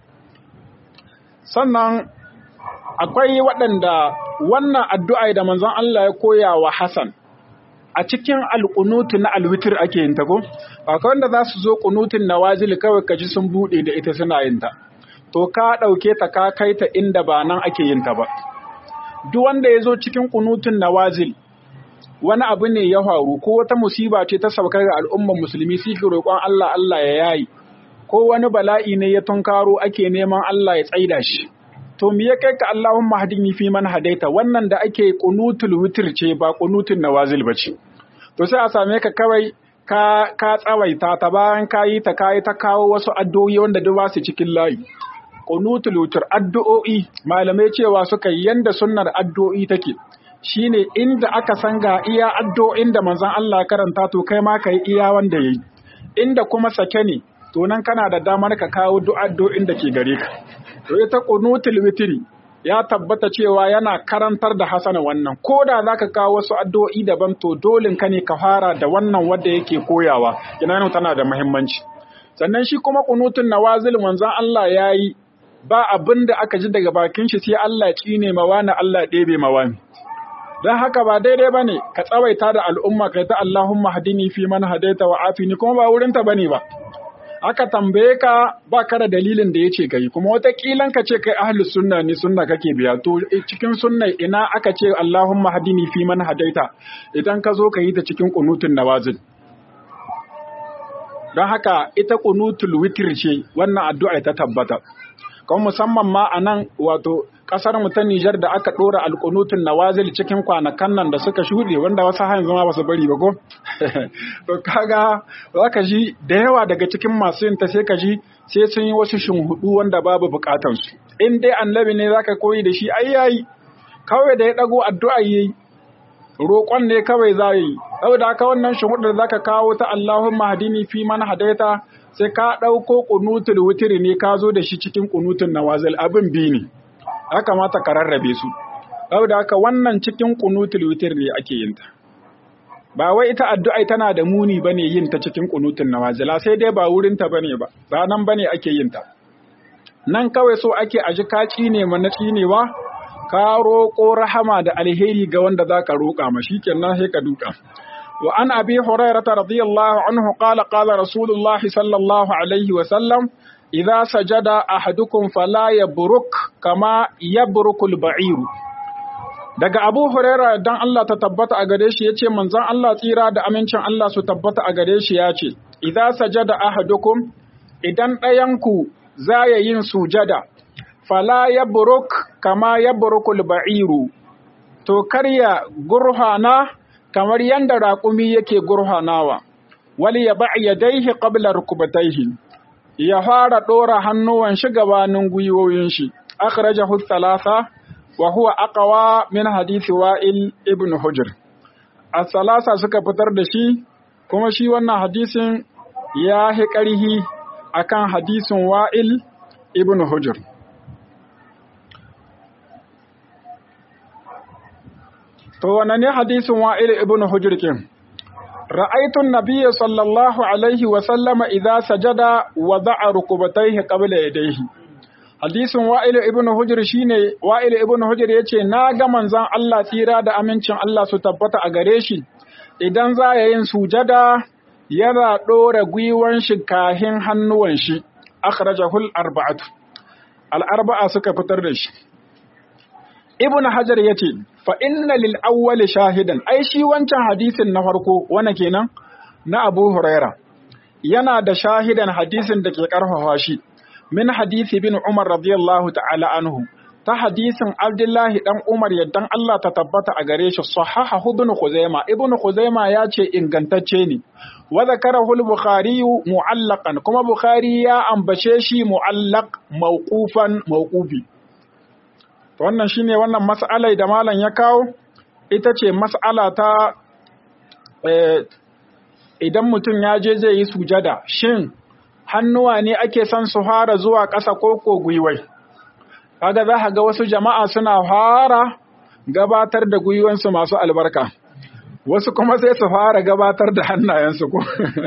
Sannan akwai waɗanda wannan addu'a da manzon Allah ya koya wa Hassan a cikin alƙunutu na alwitir ake yin ta ko? Akwai wanda za su zo ƙunutun nawazil kawai kaji sun buɗe da ita suna yin ta. To ka ɗauke ta ka kai ta inda ba nan ake yin ta ba. Duk wanda ya zo cikin ƙunutun nawazil wani abu ne ya faru ko wata musiba ce ta sauka ga al'ummar musulmi su ke roƙon Allah Allah ya yayi, ko wani bala'i ne ya tunkaro ake neman Allah ya tsaida shi. To me ya kai ka Allahumma hadini fi man hadaita, wannan da ake qunutul witr ce ba qunutul nawazil bace. To sai a same ka kawai ka ka tsawaita ta, bayan kayi ta kayi ta kawo wasu addu'o'i wanda duk ba su cikin layi. Qunutul witr addu'o'i malamai cewa suka yanda sunnar addu'o'i take shine inda aka san ga iya addu'o'in da manzon Allah karanta to kai ma kai iya wanda yayi. Inda kuma sake ne to nan kana da damar ka kawo addu'o'in da ke gare ka. To ita qunutul witri ya tabbata cewa yana karantar da Hasana wannan, ko da zaka kawo wasu addu'o'i daban to dolin ka ne ka fara da wannan wanda yake koyawa, ina tana da muhimmanci. Sannan shi kuma qunutun nawazil manzon Allah yayi ba abin da aka ji daga bakin shi sai Allah ya cine mawana Allah ɗebe mawani. Dan haka ba daidai bane ka tsawaita da al'umma kai ta Allahumma hadini fi man hadaita wa afini, kuma ba wurin ta bane ba. Aka tambaye ka ba ka da dalilin da ya ce ka yi, kuma wataƙilan ka ce kai ahlus sunna ne, sunna kake biya, to cikin sunna ina aka ce Allahumma hadini fi man hadaita idan ka zo ka yi ta cikin qunutun nawazil. Don haka ita qunutul witr ce wannan addu'a ta tabbata. Kuma musamman ma a nan wato ƙasar mu ta Nijar da aka ɗora alƙunutun nawazil cikin kwanakan nan da suka shuɗe, wanda wasu har yanzu ma ba su bari ba ko? To kaga za ka ji da yawa daga cikin masu yin ta sai ka ji sai sun yi wasu shimhudu wanda babu buƙatansu. In dai annabi ne za ka koyi da shi ai yayi, kawai da ya ɗago addu'a yayi, roƙon ne kawai za yi. Saboda haka wannan shimhudu da za ka kawo ta Allahumma hadini fi man hadaita sai ka ɗauko qunutul witri ne ka zo da shi cikin qunutun nawazil, abin bi ne. Ya kamata ka rarrabe su. Saboda haka wannan cikin qunutul witr ne ake yin ta. Ba wai ita addu'a tana da muni bane yin ta cikin qunutun nawazila, sai dai ba wurin ta bane ba. Ba nan bane ake yin ta. Nan kawai so ake aji ka cine mana cinewa, ka roƙo rahama da alheri ga wanda zaka roƙa ma, shikenan sai ka duka. Wa an Abi Hurairah radiyallahu anhu qala qala Rasulullah sallallahu alaihi wa sallam idza sajada ahadukum fala yabruk kama yabrukul ba'ir. Daga Abu Hurairah dan Allah ta tabbata a gare shi yace manzon Allah tsira da amincin Allah su tabbata a gare shi yace idza sajada ahadukum, idan ɗayanku zaya yin sujada, fala yabruk kama yabrukul ba'iru, to karya gurhana kamar yanda raƙumi yake gurhanawa, wali ya ba'i yadaihi qabla rukubataihi, ya fara ɗora hannuwan shi gabanin gwiwoyin shi. Akhrajahu thalatha wa huwa aqwa min hadisi Wa'il ibn Hujr. As-salasa suka fitar da shi, kuma shi wannan hadisin ya hi ƙarhi akan hadisin Wa'il ibn Hujr. To wannan ne hadisin Wa'il ibn Hujr kin? رأيت النبي صلى الله عليه وسلم إذا سجد وضع ركبتيه قبل يديه. hadisin Wa'il ibn Hujr shine Wa'il ibn Hujr yace na ga manzon Allah tsira da amincin Allah su tabbata a gare shi idan za ya yin sujada yana dora gwiwan shi kahin hannuwan shi akhrajahu al-arba'atu al-arba'a suka fitar da shi. Ibn Hajar yace fa inna lil awwal shahidan ai shi wancan hadisin na farko wana kenan na Abu Huraira yana da shahidan hadisin da ke karfafa shi min hadisi bin Umar radiyallahu ta'ala anhu ta hadisin Abdullahi dan Umar yaddan Allah ta tabbata a gare shi sahaha ibn Khuzaima ibn Khuzaima ya ce ingantacce ne wa zakarahu al-Bukhari mu'allaqan kuma Bukhari ya ambace shi mu'allaq mawqufan mawqufi. Wannan shine wannan mas'alai da malam ya kawo ita ce mas'ala ta idan mutum ya je zai yi sujada shin hannuwa ne ake son su fara zuwa ƙasa ko ko gwiwai. Kaga za ka ga wasu jama'a suna fara gabatar da gwiwansu masu albarka wasu kuma sai su fara gabatar da hannayensu ko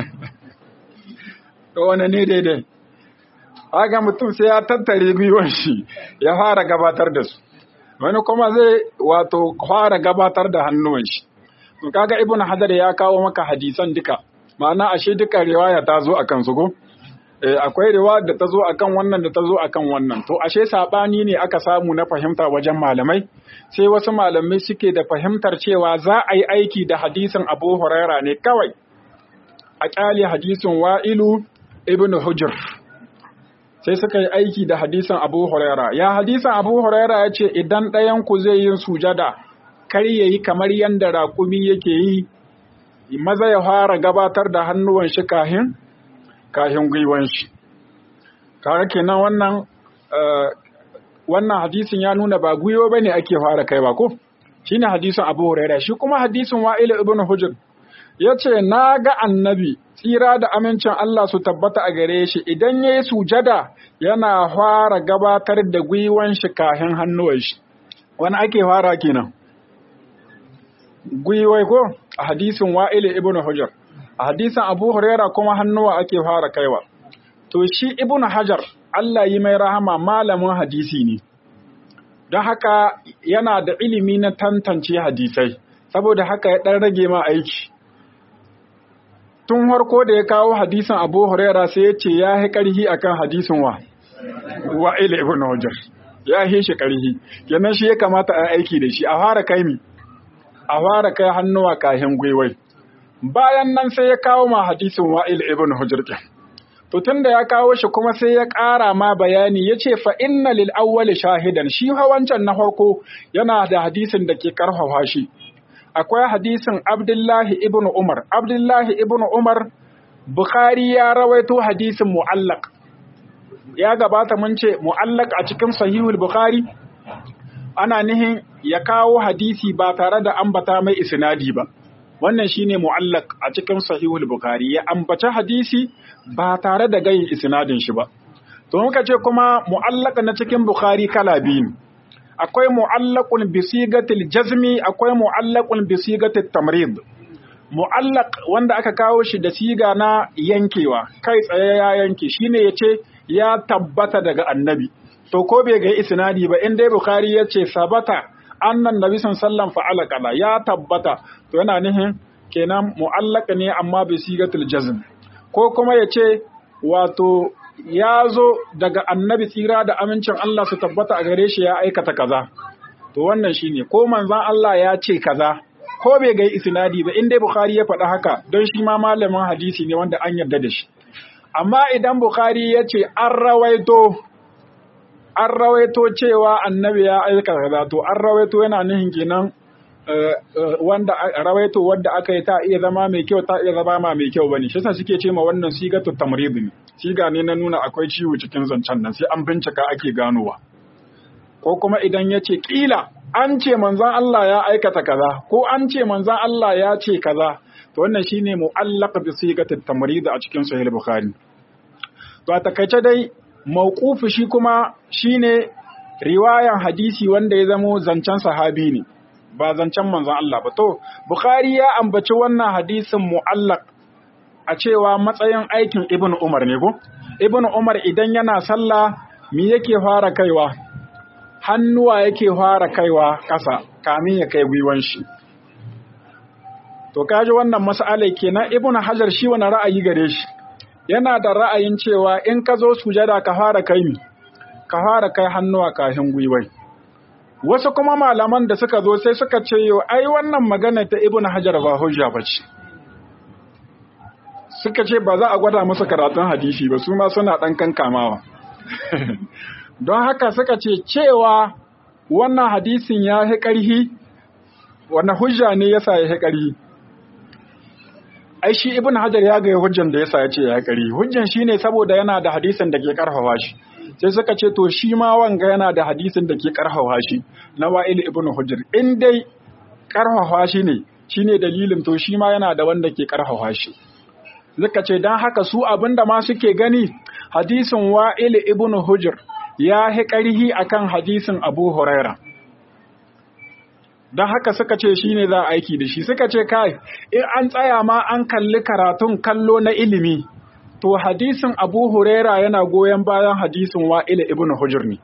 to wane ne daidai. Kaga mutum sai ya tattare gwiwan shi ya fara gabatar da su wani kuma zai wato fara gabatar da hannuwan shi. To kaga Ibn Hajar ya kawo maka hadisan duka ma'ana ashe duka riwaya ta zo akan su ko eh akwai riwaya da ta zo akan wannan da ta zo akan wannan to ashe sabani ne aka samu na fahimta wajen malamai sai wasu malamai suke da fahimtar cewa za a yi aiki da hadisin Abu Huraira ne kawai a kyale hadisin Wa'ilu ibn Hujr sai suka yi aiki da hadisin Abu Huraira. Ya hadisin Abu Huraira ya ce idan ɗayan ku zai yi sujada kar yayi kamar yanda raƙumi yake yi maza ya fara gabatar da hannuwan shi kahin kahin gwiwan shi. Kaga kenan wannan wannan hadisin ya nuna ba gwiwo bane ake fara kaiwa ko shine hadisin Abu Huraira. Shi kuma hadisin Wa'il ibn Hujr yace na ga annabi tsira da amincin Allah su tabbata a gare shi idan yayi sujada yana fara gabatar da gwiwan shi kahin hannuwan shi. Wani ake fara kenan gwiwai ko a hadisin Wa'il ibn Hujr, a hadisin Abu Huraira kuma hannuwa ake fara kaiwa. To shi Ibn Hajar Allah yi mai rahama malamin hadisi ne, don haka yana da ilimi na tantance hadisai, saboda haka ya ɗan rage ma aiki. Tun harko da ya kawo hadisin Abu Huraira sai ya ce ya yi ƙarhi akan hadisin wa Wa'il ibn Hujr, ya yi shi ƙarhi, kenan shi ya kamata a aiki da shi, a fara kai mi, a fara kai hannuwa kahin gwiwai. Bayan nan sai ya kawo ma hadisin Wa'il ibn Hujr ɗin. To tun da ya kawo shi kuma sai ya ƙara ma bayani ya ce fa inna lil awwali shahidan, shi wancan na farko yana da hadisin da ke karfafa shi. Akwai hadisin Abdullahi ibn Umar. Abdullahi ibn Umar Bukhari ya rawaito hadisin mu'allaq. Ya gabata mun ce mu'allaq a cikin sahihul Bukhari ana nihin ya kawo hadisi ba tare da ambata mai isnadi ba. Wannan shine mu'allaq a cikin sahihul Bukhari, ya ambaci hadisi ba tare da gayin isnadin shi ba. To muka ce kuma mu'allaq na cikin Bukhari kala biyu. Akwai mu'allaqun bi sigatil jazmi, akwai mu'allaqun bi sigatit tamrid. Mu'allaq wanda aka kawo shi da siga na yankewa, kai tsaye ya yanke, shine yace ya tabbata daga annabi. To ko bai ga isnadi ba, in dai Bukhari yace sabata annan nabi sallallahu fa'ala kaza, ya tabbata, to yana nihin kenan mu'allaq ne amma bi sigatil jazm. Ko kuma yace wato ya zo daga annabi tsira da amincin Allah su tabbata a gare shi ya aikata kaza. To wannan shine ko manzon Allah ya ce kaza ko bai ga isnadi ba, in dai Bukhari ya faɗa haka don shi ma malamin hadisi ne wanda an yarda da shi. Amma idan Bukhari ya ce an rawaito an rawaito cewa annabi ya aikata kaza, to an rawaito yana nihin kenan wanda rawaito wanda aka yi ta iya zama mai kyau ta iya zama ma mai kyau bane. Shi yasa suke ce ma wannan sigatu tamrid ne. Siga ne na nuna akwai ciwo cikin zancen nan, sai an bincika ake ganowa. Ko kuma idan ya ce kila an ce manzon Allah ya aikata kaza ko an ce manzon Allah ya ce kaza, to wannan shine mu'allaq bi sigatu tamrid a cikin sahih Bukhari. To a takaice dai mauqufi shi kuma shine riwayan hadisi wanda ya zamo zancen sahabi ne, ba zancen manzon Allah ba. To Bukhari ya ambaci wannan hadisin mu'allaq a cewa matsayin aikin Ibn Umar ne ko? Ibn Umar idan yana sallah mi yake fara kaiwa hannuwa yake fara kaiwa ƙasa kamin ya kai gwiwan shi. To kaji wannan mas'alai kenan Ibn Hajar shi wani ra'ayi gare shi, yana da ra'ayin cewa in ka zo sujada ka fara kai mi, ka fara kai hannuwa kafin gwiwai. Wasu kuma malaman da suka zo sai suka ce yo ai wannan magana ta Ibn Hajar ba hujja bace. Suka ce ba za a gwada musu karatun hadisi ba, su ma suna dan kankamawa. Don haka suka ce cewa wannan hadisin ya yi ƙarhi, wannan hujja ne yasa ya yi ƙarhi. Ai shi Ibn Hajar ya ga hujjan da yasa ya ce ya yi ƙarhi. Hujjan shine saboda yana da hadisin da ke karfafa shi. Sai suka ce to shi ma wanga yana da hadisin da ke karfafa shi na Wa'il ibn Hujr. In dai karfafa shi ne shine dalilin, to shi ma yana da wanda ke karfafa shi. Suka ce dan haka su abinda ma suke gani hadisin Wa'il ibn Hujr ya hi ƙarhi akan hadisin Abu Huraira. Don haka suka ce shi ne za a aiki da shi, suka ce kai in an tsaya ma an kalli karatun kallo na ilimi, to hadisin Abu Huraira yana goyon bayan hadisin Wa'il ibn Hujr ne.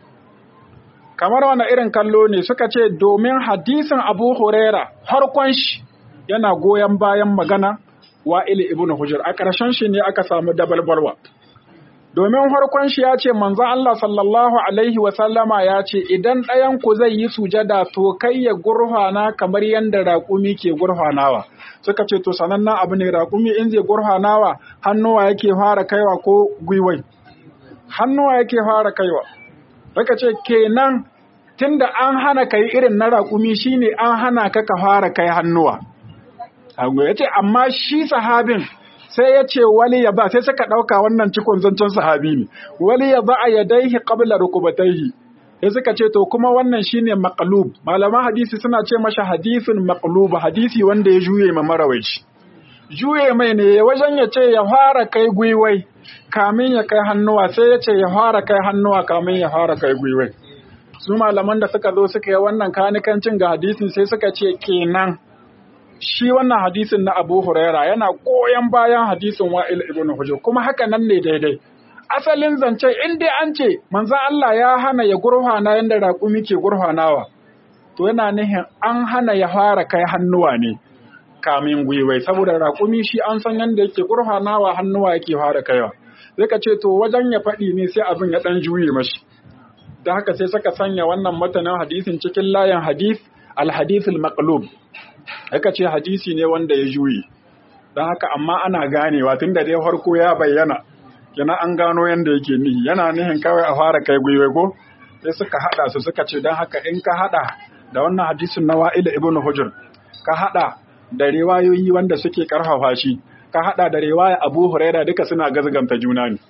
Kamar wani irin kallo ne, suka ce domin hadisin Abu Huraira harkon shi yana goyon bayan magana Wa'il ibn Hujr, a ƙarshen shi ne aka samu dabalbalwa. Domin harkon shi ya ce manzon Allah sallallahu alaihi wasallama ya ce idan ɗayan ku zai yi sujada to kai ya gurfana kamar yadda raƙumi ke gurfanawa. Suka ce to sanannen abu ne raƙumi in zai gurfanawa hannuwa yake fara kaiwa ko gwiwai. Hannuwa yake fara kaiwa. Suka ce kenan tunda an hana kai irin na raƙumi shine an hana ka ka fara kai hannuwa. Ya ce amma shi sahabin sai ya ce wali ya ba, sai suka ɗauka wannan cikon zancen sahabi ne, wali ya ba a yadaihi qabla rukubataihi. Sai suka ce to kuma wannan shine maqlub, malaman hadisi suna ce masa hadisin maqlub, hadisi wanda ya juye ma marawaici. Juye mai ne wajen ya ce ya fara kai gwiwai kamin ya kai hannuwa, sai ya ce ya fara kai hannuwa kamin ya fara kai gwiwai. Su malaman da suka zo suka yi wannan kanikancin ga hadisin sai suka ce kenan shi wannan hadisin na Abu Huraira yana goyon bayan hadisin Wa'il ibn Hujr, kuma haka nan ne daidai. Asalin zance in dai an ce manzon Allah ya hana ya gurfana yanda raƙumi ke gurfanawa, to yana nihin an hana ya fara kai hannuwa ne kamin gwiwai, saboda raƙumi shi an san yanda yake gurfanawa hannuwa yake fara kaiwa. Sai ka ce to wajen ya faɗi ne sai abin ya ɗan juye mashi. Da haka sai suka sanya wannan matanin hadisin cikin layin hadith al-hadith al-maqlub. Aka ce hadisi ne wanda ya juyi, don haka amma ana ganewa tun da dai farko ya bayyana, kina an gano yadda yake nihi, yana nihin kawai a fara kai gwiwai ko, sai suka haɗa su suka ce don haka in ka haɗa da wannan hadisin na Wa'il ibn Hujr, ka haɗa da riwayoyi wanda suke ƙarfafa shi, ka haɗa da riwaya Abu Huraira duka suna gazganta juna ne.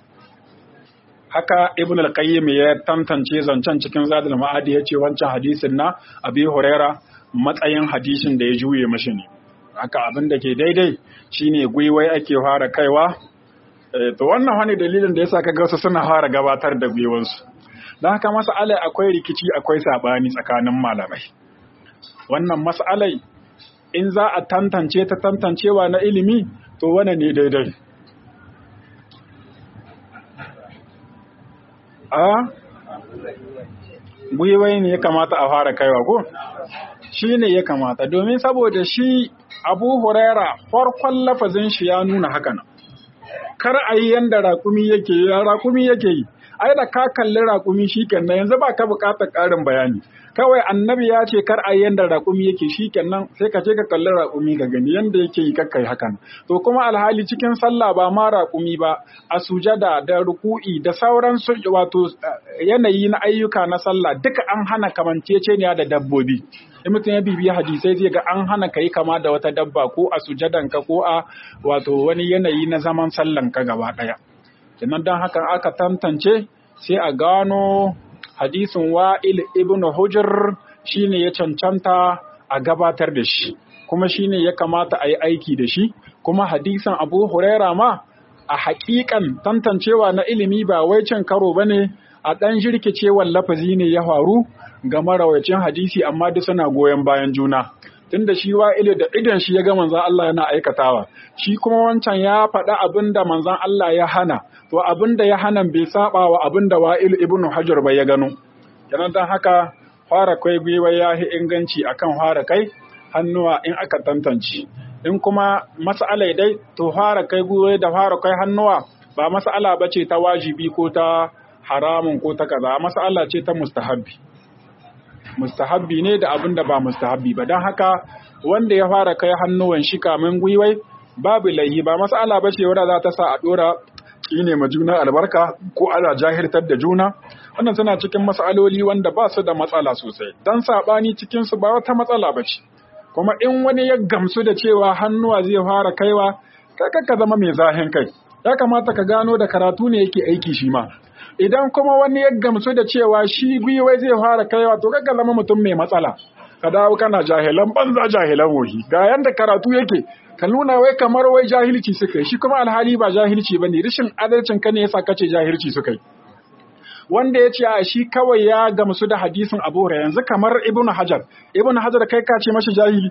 Haka Ibn al-Qayyim ya tantance zancen cikin Zadul Ma'ad ya ce wancan hadisin na Abi Huraira matsayin hadisin da ya juye mashi ne. Haka abin da ke daidai shine gwiwai ake fara kaiwa. E, to wannan wani dalilin da yasa kaga wasu suna fara gabatar da gwiwansu. Don haka mas'alai akwai rikici akwai sabani tsakanin malamai. Wannan mas'alai in za a tantance ta tantancewa na ilimi to wane ne daidai? A gwiwai ne ya kamata a fara kaiwa ko? Shi ne ya kamata, domin saboda shi Abu Huraira farkon lafazin shi ya nuna haka nan. Kar a yi yanda raƙumi yake yi, raƙumi yake yi, ai da ka kalli raƙumi shi kenan yanzu ba ka buƙatar ƙarin bayani. Kawai annabi ya ce kar a yi yanda raƙumi yake shi kenan sai ka je ka kalli raƙumi ka gani yanda yake yi kakkai hakan. To kuma alhali cikin sallah ba ma raƙumi ba, a sujada da ruku'i da sauran wato yanayi na ayyuka na sallah duka an hana kamanceceniya da dabbobi. In mutum ya bibiya hadisai zai ga an hana ka yi kama da wata dabba ko a sujadanka ko a wato wani yanayi na zaman sallanka gaba ɗaya. Kenan don haka aka tantance sai a gano hadisin Wa'il ibn Hujr shine ya cancanta a gabatar da shi, kuma shine ya kamata a yi aiki da shi, kuma hadisin Abu Huraira ma a haƙiƙan tantancewa na ilimi ba wai cin karo bane, a ɗan jirkicewar lafazi ne ya faru ga marawacin hadisi amma duk suna goyon bayan juna. tunda shi Wa'ilu da idan shi ya ga manzon Allah yana aikatawa, shi kuma wancan ya faɗa abin da manzon Allah ya hana, to abin da ya hana bai saba wa abin da Wa'ilu ibn Hajar bai ya gano. Kenan dan haka fara kai gwiwa ya yi inganci akan fara kai hannuwa in aka tantance. In kuma mas'ala dai to fara kai gwiwa da fara kai hannuwa ba mas'ala bace ta wajibi ko ta haramun ko ta kaza, mas'ala ce ta mustahabbi. Mustahabbi ne da abin da ba mustahabbi ba, don haka wanda ya fara kai hannuwan shi kamin gwiwai babu laihi, ba mas'ala bace wadda za ta sa a dora ne ma juna albarka ko ana jahirtar da juna. Wannan suna cikin mas'aloli wanda ba su da matsala sosai, dan sabani cikin su ba wata matsala bace. Kuma in wani ya gamsu da cewa hannuwa zai fara kaiwa, kai ka zama mai zahin kai, ya kamata ka gano da karatu ne yake aiki shi ma. Idan kuma wani ya gamsu da cewa shi gwiwai zai fara kaiwa, to ka zama mutum mai matsala, ka dawo kana jahilan banza jahilan wohi. Ga yanda karatu yake ka nuna wai kamar wai jahilci suka yi, shi kuma alhali ba jahilci bane, rashin adalcin ka ne yasa kace jahilci suka yi. Wanda ya ce a shi kawai ya gamsu da hadisin Abu Hurairah, yanzu kamar Ibn Hajar, Ibn Hajar kai ka ce mashi jahili?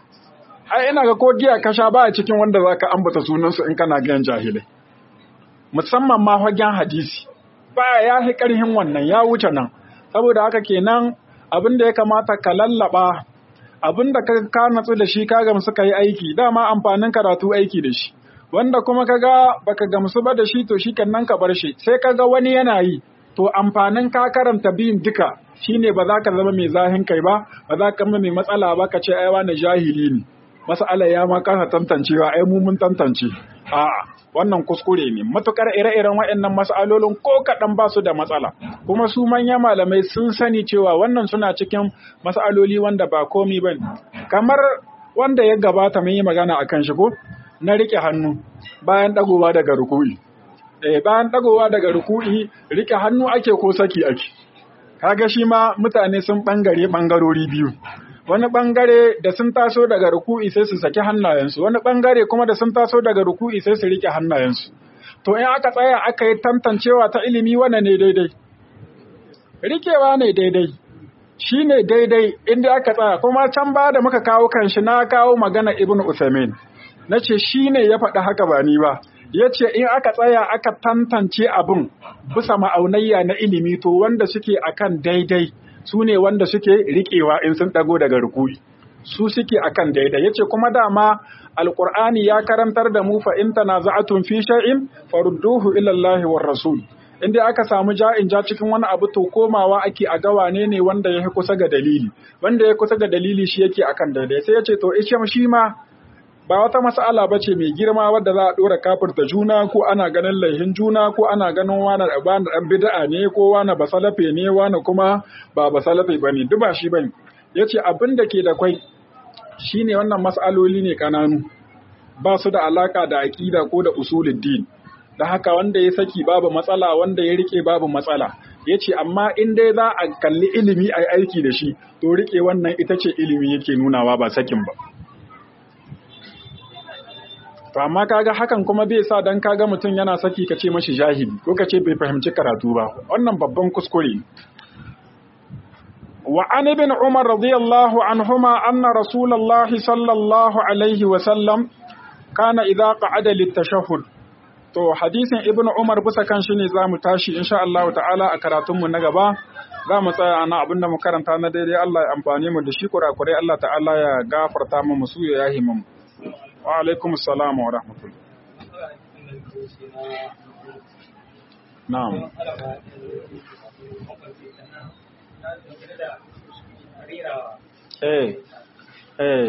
Ai ina ga ko giya ka sha ba a cikin wanda zaka ambata sunansu in kana gayan jahilai. Musamman ma hagen hadisi. Ba ya fi ƙarhin wannan, ya wuce nan. Saboda haka kenan abin da ya kamata ka lallaba, abin da ka natsu da shi ka gamsu ka yi aiki, dama amfanin karatu aiki da shi. Wanda kuma ka ga baka gamsu ba da shi to shi nan ka bar shi, sai ka ga wani yana yi. To amfanin ka karanta biyun duka shine ba za ka zama mai zahin kai ba, ba za ka zama mai matsala ba ka ce ai wani jahili ne. Mas'ala ya ma kasa tantancewa, ai mu mun tantance. A'a, wannan kuskure ne. Matukar ire-iren waɗannan mas'alolin ko kaɗan ba su da matsala. Kuma su manyan malamai sun sani cewa wannan suna cikin mas'aloli wanda ba komi bane. Kamar wanda ya gabata mun yi magana akan shi ko na rike hannu bayan dagowa daga ruku'i. Eh bayan dagowa daga ruku'i rike hannu ake ko saki ake. Kaga shi ma mutane sun bangare bangarori biyu. Wani bangare da sun taso daga ruku'i sai su saki hannayensu, wani bangare kuma da sun taso daga ruku'i sai su rike hannayensu. To in aka tsaya aka yi tantancewa ta ilimi wane ne daidai? Rikewa ne daidai. Shi ne daidai inda aka tsaya, kuma can ba da muka kawo kanshi na kawo magana Ibn Uthaymeen. Na ce shi ne ya faɗi haka ba ni ba. Ya ce in aka tsaya aka tantance abin bisa ma'aunayya na ilimi to wanda suke akan daidai su ne wanda suke riƙewa in sun ɗago daga rukui, su suke akan daidai. Ya ce kuma dama alƙur'ani ya karantar da mu fa in tanaza'atun fi shay'in farudduhu ila Allahi war rasul. Inda aka samu ja'in ja cikin wani abu to komawa ake a ga wane ne wanda ya kusa ga dalili, wanda ya kusa ga dalili shi yake akan daidai. Sai ya ce to ishe shi ma ba wata mas'ala ba ce mai girma wadda za a ɗora kafirta juna ko ana ganin laihin juna ko ana ganin wani ɗan bid'a ne ko wani basalafe ne wani kuma ba basalafe ba ne, duk ba shi ba ne. Ya ce abin da ke da kwai shi ne wannan mas'aloli ne ƙananu, ba su da alaƙa da aƙida ko da usulul din. Da haka wanda ya saki babu matsala, wanda ya rike babu matsala. Ya ce amma in dai za a kalli ilimi a aiki da shi, to rike wannan ita ce ilimi yake nunawa ba sakin ba. To amma kaga hakan kuma bai sa dan kaga mutum yana saki ka ce mashi jahili ko ka ce bai fahimci karatu ba, wannan babban kuskure. Wa an ibn Umar radiyallahu anhuma anna Rasulullah sallallahu alaihi wa sallam kana idza qa'ada lit-tashahhud. To hadisin ibn Umar bisa kan shi ne zamu tashi insha Allah ta'ala a karatun mu na gaba. Zamu tsaya ana abinda mu karanta na daidai, Allah ya amfane mu da shi, kurakurai Allah ta'ala ya gafarta mu musu ya yahi mu. Wa alaikum assalam wa rahmatullah. Na'am. Eh. Eh.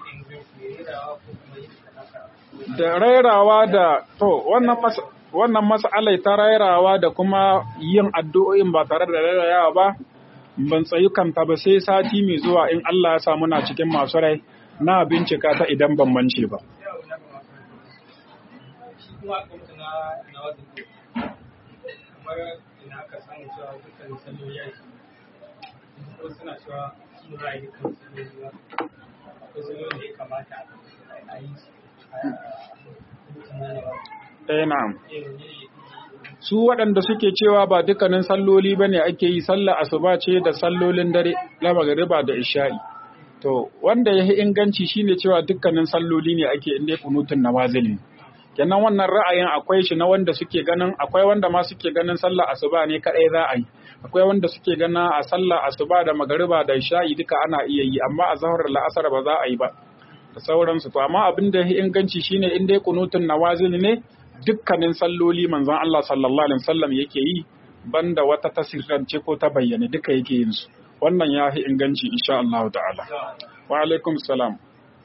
Da rairawa da to wannan mas wannan mas'alai ta rairawa da kuma yin addu'o'in ba tare da rairawa ba ban tsayi kanta ba sai sati mai zuwa in Allah ya sa muna cikin masu rai na bincika ta idan ban mance ba. Eh na'am. Su waɗanda suke cewa ba dukkanin salloli bane ake yi, sallar asuba ce da sallolin dare, na magriba da isha'i. to wanda yahi inganci shine cewa dukkanin salloli ne ake inda kunutun nawazil kenan wannan ra'ayin akwai shi na wanda suke ganin akwai wanda ma suke ganin sallar asuba ne kadai za a yi akwai wanda suke ganin a sallar asuba da magariba da isha'i duka ana iya yi amma a zahar la'asar ba za a yi ba da sauransu to amma abin da yahi inganci shine in dai kunutun nawazil ne dukkanin salloli manzon Allah sallallahu alaihi wasallam yake yi banda wata tasirrance ko ta bayyane duka yake yin su wannan yahi inganci insha Allah ta'ala wa alaikum salam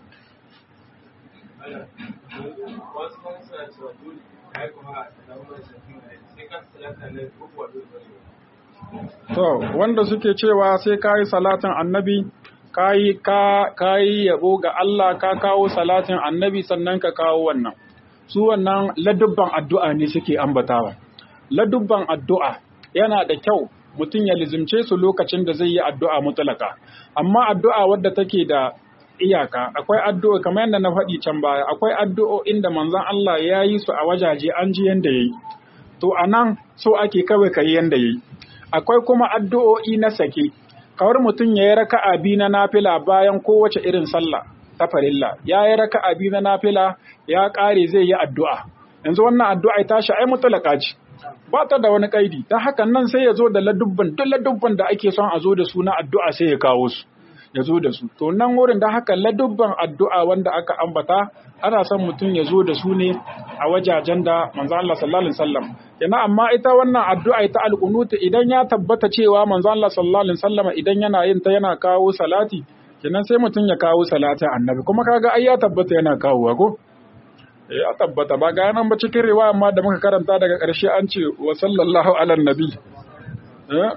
to wanda suke cewa sai kayi salatin annabi kayi ka kayi yabo ga Allah ka kawo salatin annabi sannan ka kawo wannan su wannan ladubban addu'a ne suke ambatawa ladubban addu'a yana da kyau mutum ya lizimce su lokacin da zai yi addu'a mutlaka amma addu'a wadda take da iyaka akwai addu'o kamar yadda na faɗi can baya akwai addu'o'in da manzon Allah ya yi su a wajaje an ji yanda yayi to anan so ake kawai kai yanda yayi akwai kuma addu'o'i na sake kawar mutum ya yi raka'a biyu na nafila bayan kowace irin sallah ta farilla ya yi raka'a biyu na nafila ya ƙare zai yi addu'a yanzu wannan addu'a ta shi ai mutlaka ce ba ta da wani kaidi dan hakan nan sai ya zo da ladubban duk ladubban da ake son a zo da su na addu'a sai ya kawo su ya zo da su to nan wurin da haka ladubban addu'a wanda aka ambata ana son mutum ya zo da su ne a wajajen da manzo Allah sallallahu alaihi wasallam yana amma ita wannan addu'a ita alqunut idan ya tabbata cewa manzo Allah sallallahu alaihi wasallam idan yana yin ta yana kawo salati kenan sai mutum ya kawo salati annabi kuma kaga ai ya tabbata yana kawo ko eh ya tabbata ba ga nan ba cikin riwaya amma da muka karanta daga ƙarshe an ce wa sallallahu ala nabi eh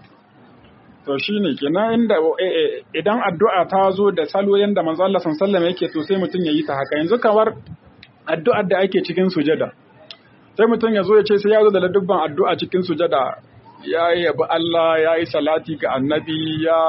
to shine kenan inda idan addu'a ta zo da salo yanda manzo Allah sallallahu alaihi wasallam yake to sai mutum yayi ta haka yanzu kamar addu'ar da ake cikin sujada sai mutum ya zo ya ce sai ya zo da ladubban addu'a cikin sujada ya yabi Allah ya yi salati ga annabi ya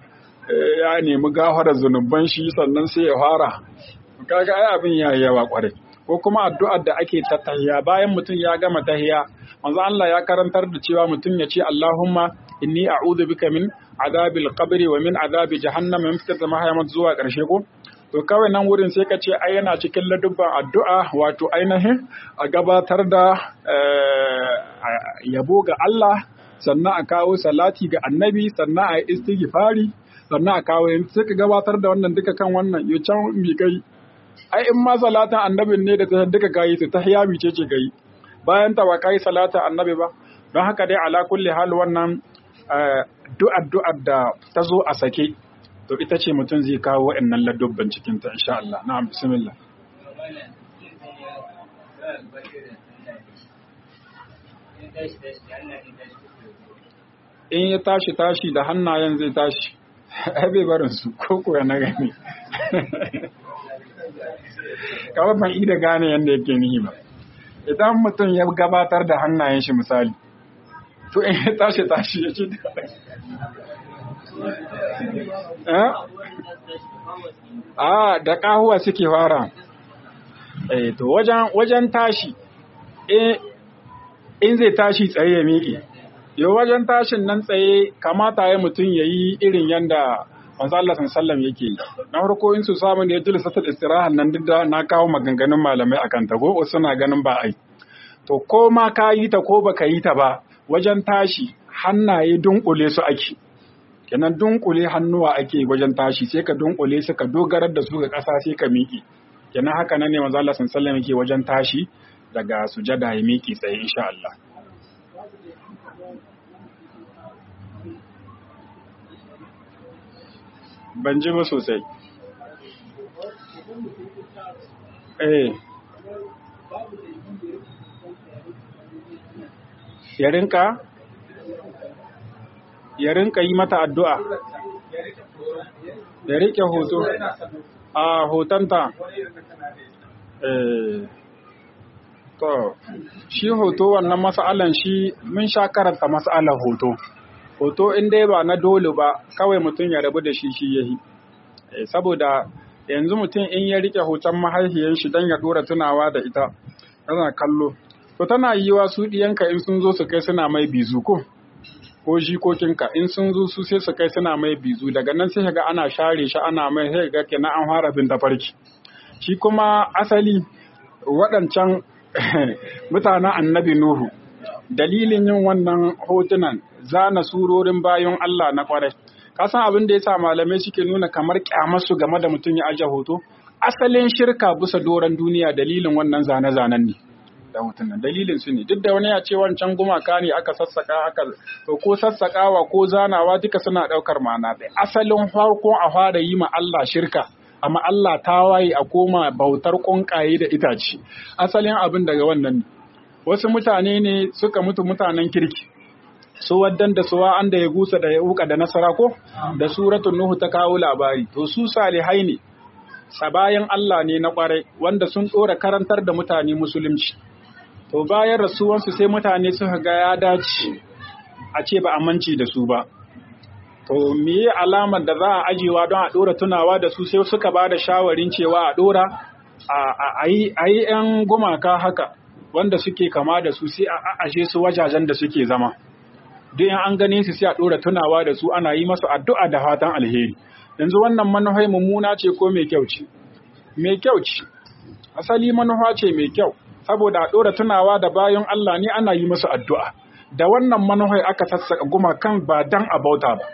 ya nemi gafarar zunuban shi sannan sai ya fara kaga ai abin yayi yawa kwarai ko kuma addu'ar da ake ta tahiyya bayan mutum ya gama tahiyya manzo Allah ya karantar da cewa mutum ya ce Allahumma inni a'udhu bika min adabil qabri wa min adabi jahannam min fitnatil mahya zuwa karshe ko to kawai nan wurin sai ka ce ai yana cikin ladubban addu'a wato ainihin a gabatar da yabo ga Allah sannan a kawo salati ga annabi sannan a yi istighfari sannan a kawo sai ka gabatar da wannan duka kan wannan ya can mi kai ai in ma salatin annabin ne da ta duka gayi ta tahiyya mi ce ce gayi bayan ta ba kai salatin annabi ba don haka dai ala kulli hal wannan du'ar du'ar da ta zo a sake to ita ce mutum zai kawo waɗannan ladubban cikin ta insha Allah na'am bismillah in ya tashi tashi da hannayen zai tashi ai bai barin su ko ko na gani kawai ban ida gane yadda yake nihi ba idan mutum ya gabatar da hannayen shi misali to in ya tashi tashi ya ce a da kahuwa suke fara eh to wajen wajen tashi in zai tashi tsaye ya miƙe yau wajen tashin nan tsaye kamata ya mutum ya yi irin yanda manzo Allah sallallahu yake yi na farko in su samu ne jilsatul istiraha nan duk da na kawo maganganun malamai akan ta go suna ganin ba ai to ko ma ka yi ta ko baka yi ta ba wajen tashi hannaye dunkule su ake kenan dunkule hannuwa ake wajen tashi sai ka dunkule su ka dogarar da su ga ƙasa sai ka miƙe kenan haka nan ne manzo Allah sallallahu yake wajen tashi daga sujada ya miƙe tsaye insha Allah ban ji ba sosai eh ya rinka ya rinka yi mata addu'a ya rike hoto a hotonta eh to shi hoto wannan mas'alan shi mun sha karanta mas'alan hoto hoto in dai ba na dole ba kawai mutum ya rabu da shi shi yahi saboda yanzu mutum in ya rike hoton mahaifiyar shi dan ya dora tunawa da ita yana kallo to tana yiwa su diyanka in sun zo su kai suna mai bizu ko ko jikokinka in sun zo su sai su kai suna mai bizu daga nan sai ga ana share shi ana mai sai ga kenan an fara bin tafarki shi kuma asali waɗancan mutanen annabi Nuhu dalilin yin wannan hotunan zana surorin bayan Allah na kwarai kasan abin da yasa malamai suke nuna kamar kyamarsu game da mutum ya aje hoto asalin shirka bisa doron duniya dalilin wannan zane-zanen ne da hotunan dalilin su ne duk da wani ya ce wancan gumaka ne aka sassaka aka to ko sassakawa ko zanawa duka suna daukar ma'ana ɗaya asalin farko a fara yi ma Allah shirka amma Allah ta waye a koma bautar kunkaye da itace asalin abin daga wannan ne wasu mutane ne suka mutu mutanen kirki su waddan da suwa an da ya gusa da ya uka da nasara ko da suratul nuhu ta kawo labari to su salihai ne sabayan Allah ne na kwarai wanda sun tsora karantar da mutane musulunci to bayan rasuwansu sai mutane suka ga ya dace a ce ba aminci da su ba to meye alamar da za a ajewa don a dora tunawa da su sai suka ba da shawarin cewa a dora a yi ‘yan gumaka haka wanda suke kama da su sai a aje su wajajen da suke zama duk in an gane su sai a dora tunawa da su ana yi masu addu'a da fatan alheri yanzu wannan manuhai mummuna ce ko mai kyau ce mai kyau ce asali manufa ce mai kyau saboda a dora tunawa da bayan Allah ne ana yi masu addu'a da wannan manuhai aka sassaka gumakan ba dan a bauta ba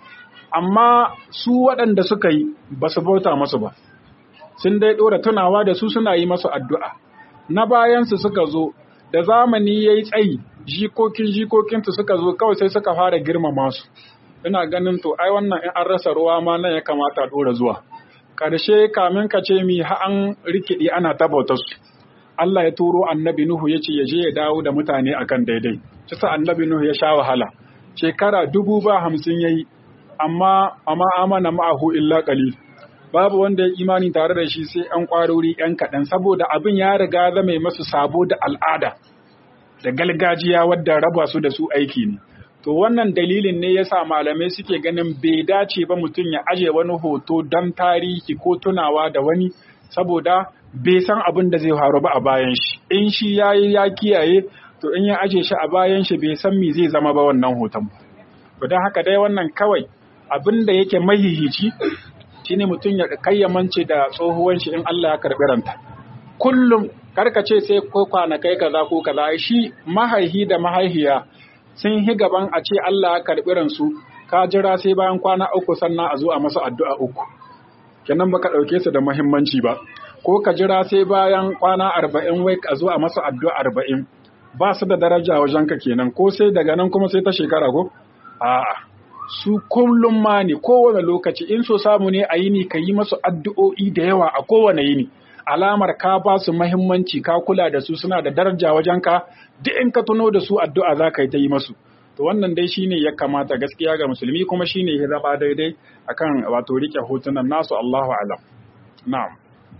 amma su waɗanda suka yi ba su bauta masu ba sun dai dora tunawa da su suna yi masu addu'a na bayansu suka zo da zamani ya yi tsayi jikokin jikokinsu suka zo kawai sai suka fara girmama su ina ganin to ai wannan in an rasa ruwa ma nan ya kamata a dora zuwa ƙarshe kamin ka ce mi ha an rikidi ana tabauta su Allah ya turo annabi Nuhu ya ce ya je ya dawo da mutane akan daidai kisa annabi Nuhu ya sha wahala shekara dubu ba hamsin yayi amma amma amana ma'ahu illa qalil babu wanda ya imani tare da shi sai an kwarori yan kaɗan saboda abin ya riga zama masu sabo da al'ada da galgajiya wadda raba su da su aiki ne to wannan dalilin ne yasa malamai suke ganin bai dace ba mutum ya aje wani hoto don tarihi ko tunawa da wani saboda bai san abin da zai faru ba a bayan shi in shi yayi ya kiyaye to in ya aje shi a bayan shi bai san me zai zama ba wannan hoton to don haka dai wannan kawai abin da yake mahihici shine mutum ya kayyamance da tsohuwan shi in Allah ya karbi ranta kullum karkace sai ko kwanakai kaza ko kaza shi mahaihi da mahaihiya sun hi gaban a ce Allah ya karbi ransu ka jira sai bayan kwana uku sannan a zo a masa addu'a uku kenan baka dauke su da muhimmanci ba ko ka jira sai bayan kwana arba'in wai a zo a masa addu'a arba'in ba su da daraja wajen ka kenan ko sai daga nan kuma sai ta shekara ko a'a su kullum ma ne kowane lokaci in so samu ne a yini ka yi masu addu'o'i da yawa a kowane yini alamar ka ba su muhimmanci ka kula da su suna da daraja wajen ka duk in ka tuno da su addu'a za ka yi ta yi masu to wannan dai shine ya kamata gaskiya ga musulmi kuma shine ya zaba daidai akan wato rike hotunan nasu Allahu a'lam na'am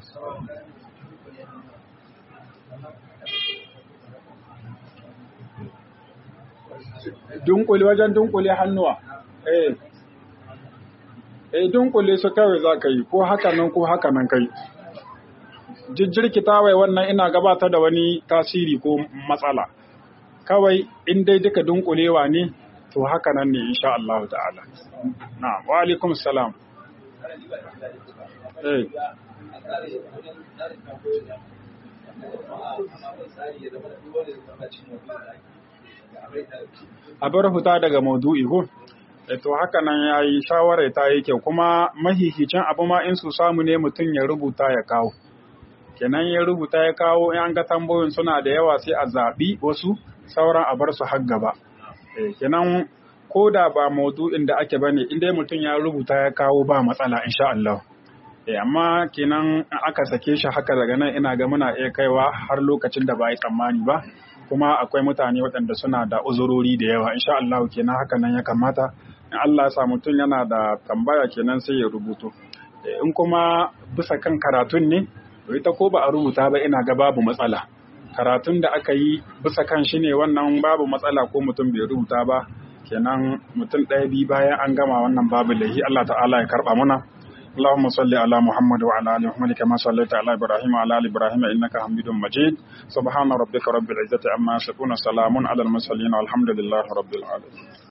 dunkule wajen dunkule hannuwa eh eh dunkule su kawai za ka yi ko haka nan ko haka nan kai jijjirkita wai wannan ina gabata da wani tasiri ko matsala kawai in dai duka dunkulewa ne to haka nan ne insha Allah ta'ala na'am wa alaikum salam eh a bar huta daga maudu'i ko to haka nan yayi shawara ta yi kyau kuma mahihicin abu ma in su samu ne mutum ya rubuta ya kawo kenan ya rubuta ya kawo in an ga tambayoyin suna da yawa sai a zaɓi wasu sauran a bar su har gaba kenan ko da ba maudu'in da ake bane in dai mutum ya rubuta ya kawo ba matsala insha Allah amma kenan aka sake shi haka daga nan ina ga muna iya kaiwa har lokacin da ba yi tsammani ba kuma akwai mutane waɗanda suna da uzurori da yawa insha Allah kenan haka nan ya kamata in Allah ya sa mutum yana da tambaya kenan sai ya rubuto in kuma bisa kan karatun ne ita ko ba a rubuta ba ina ga babu matsala karatun da aka yi bisa kan shi ne wannan babu matsala ko mutum bai rubuta ba kenan mutum ɗaya biyu bayan an gama wannan babu lahi Allah ta'ala ya karɓa mana اللهم صل على محمد وعلى ال محمد كما صليت على ابراهيم وعلى ال ابراهيم انك حميد مجيد سبحان ربك رب العزه عما يصفون سلام على المرسلين والحمد لله رب العالمين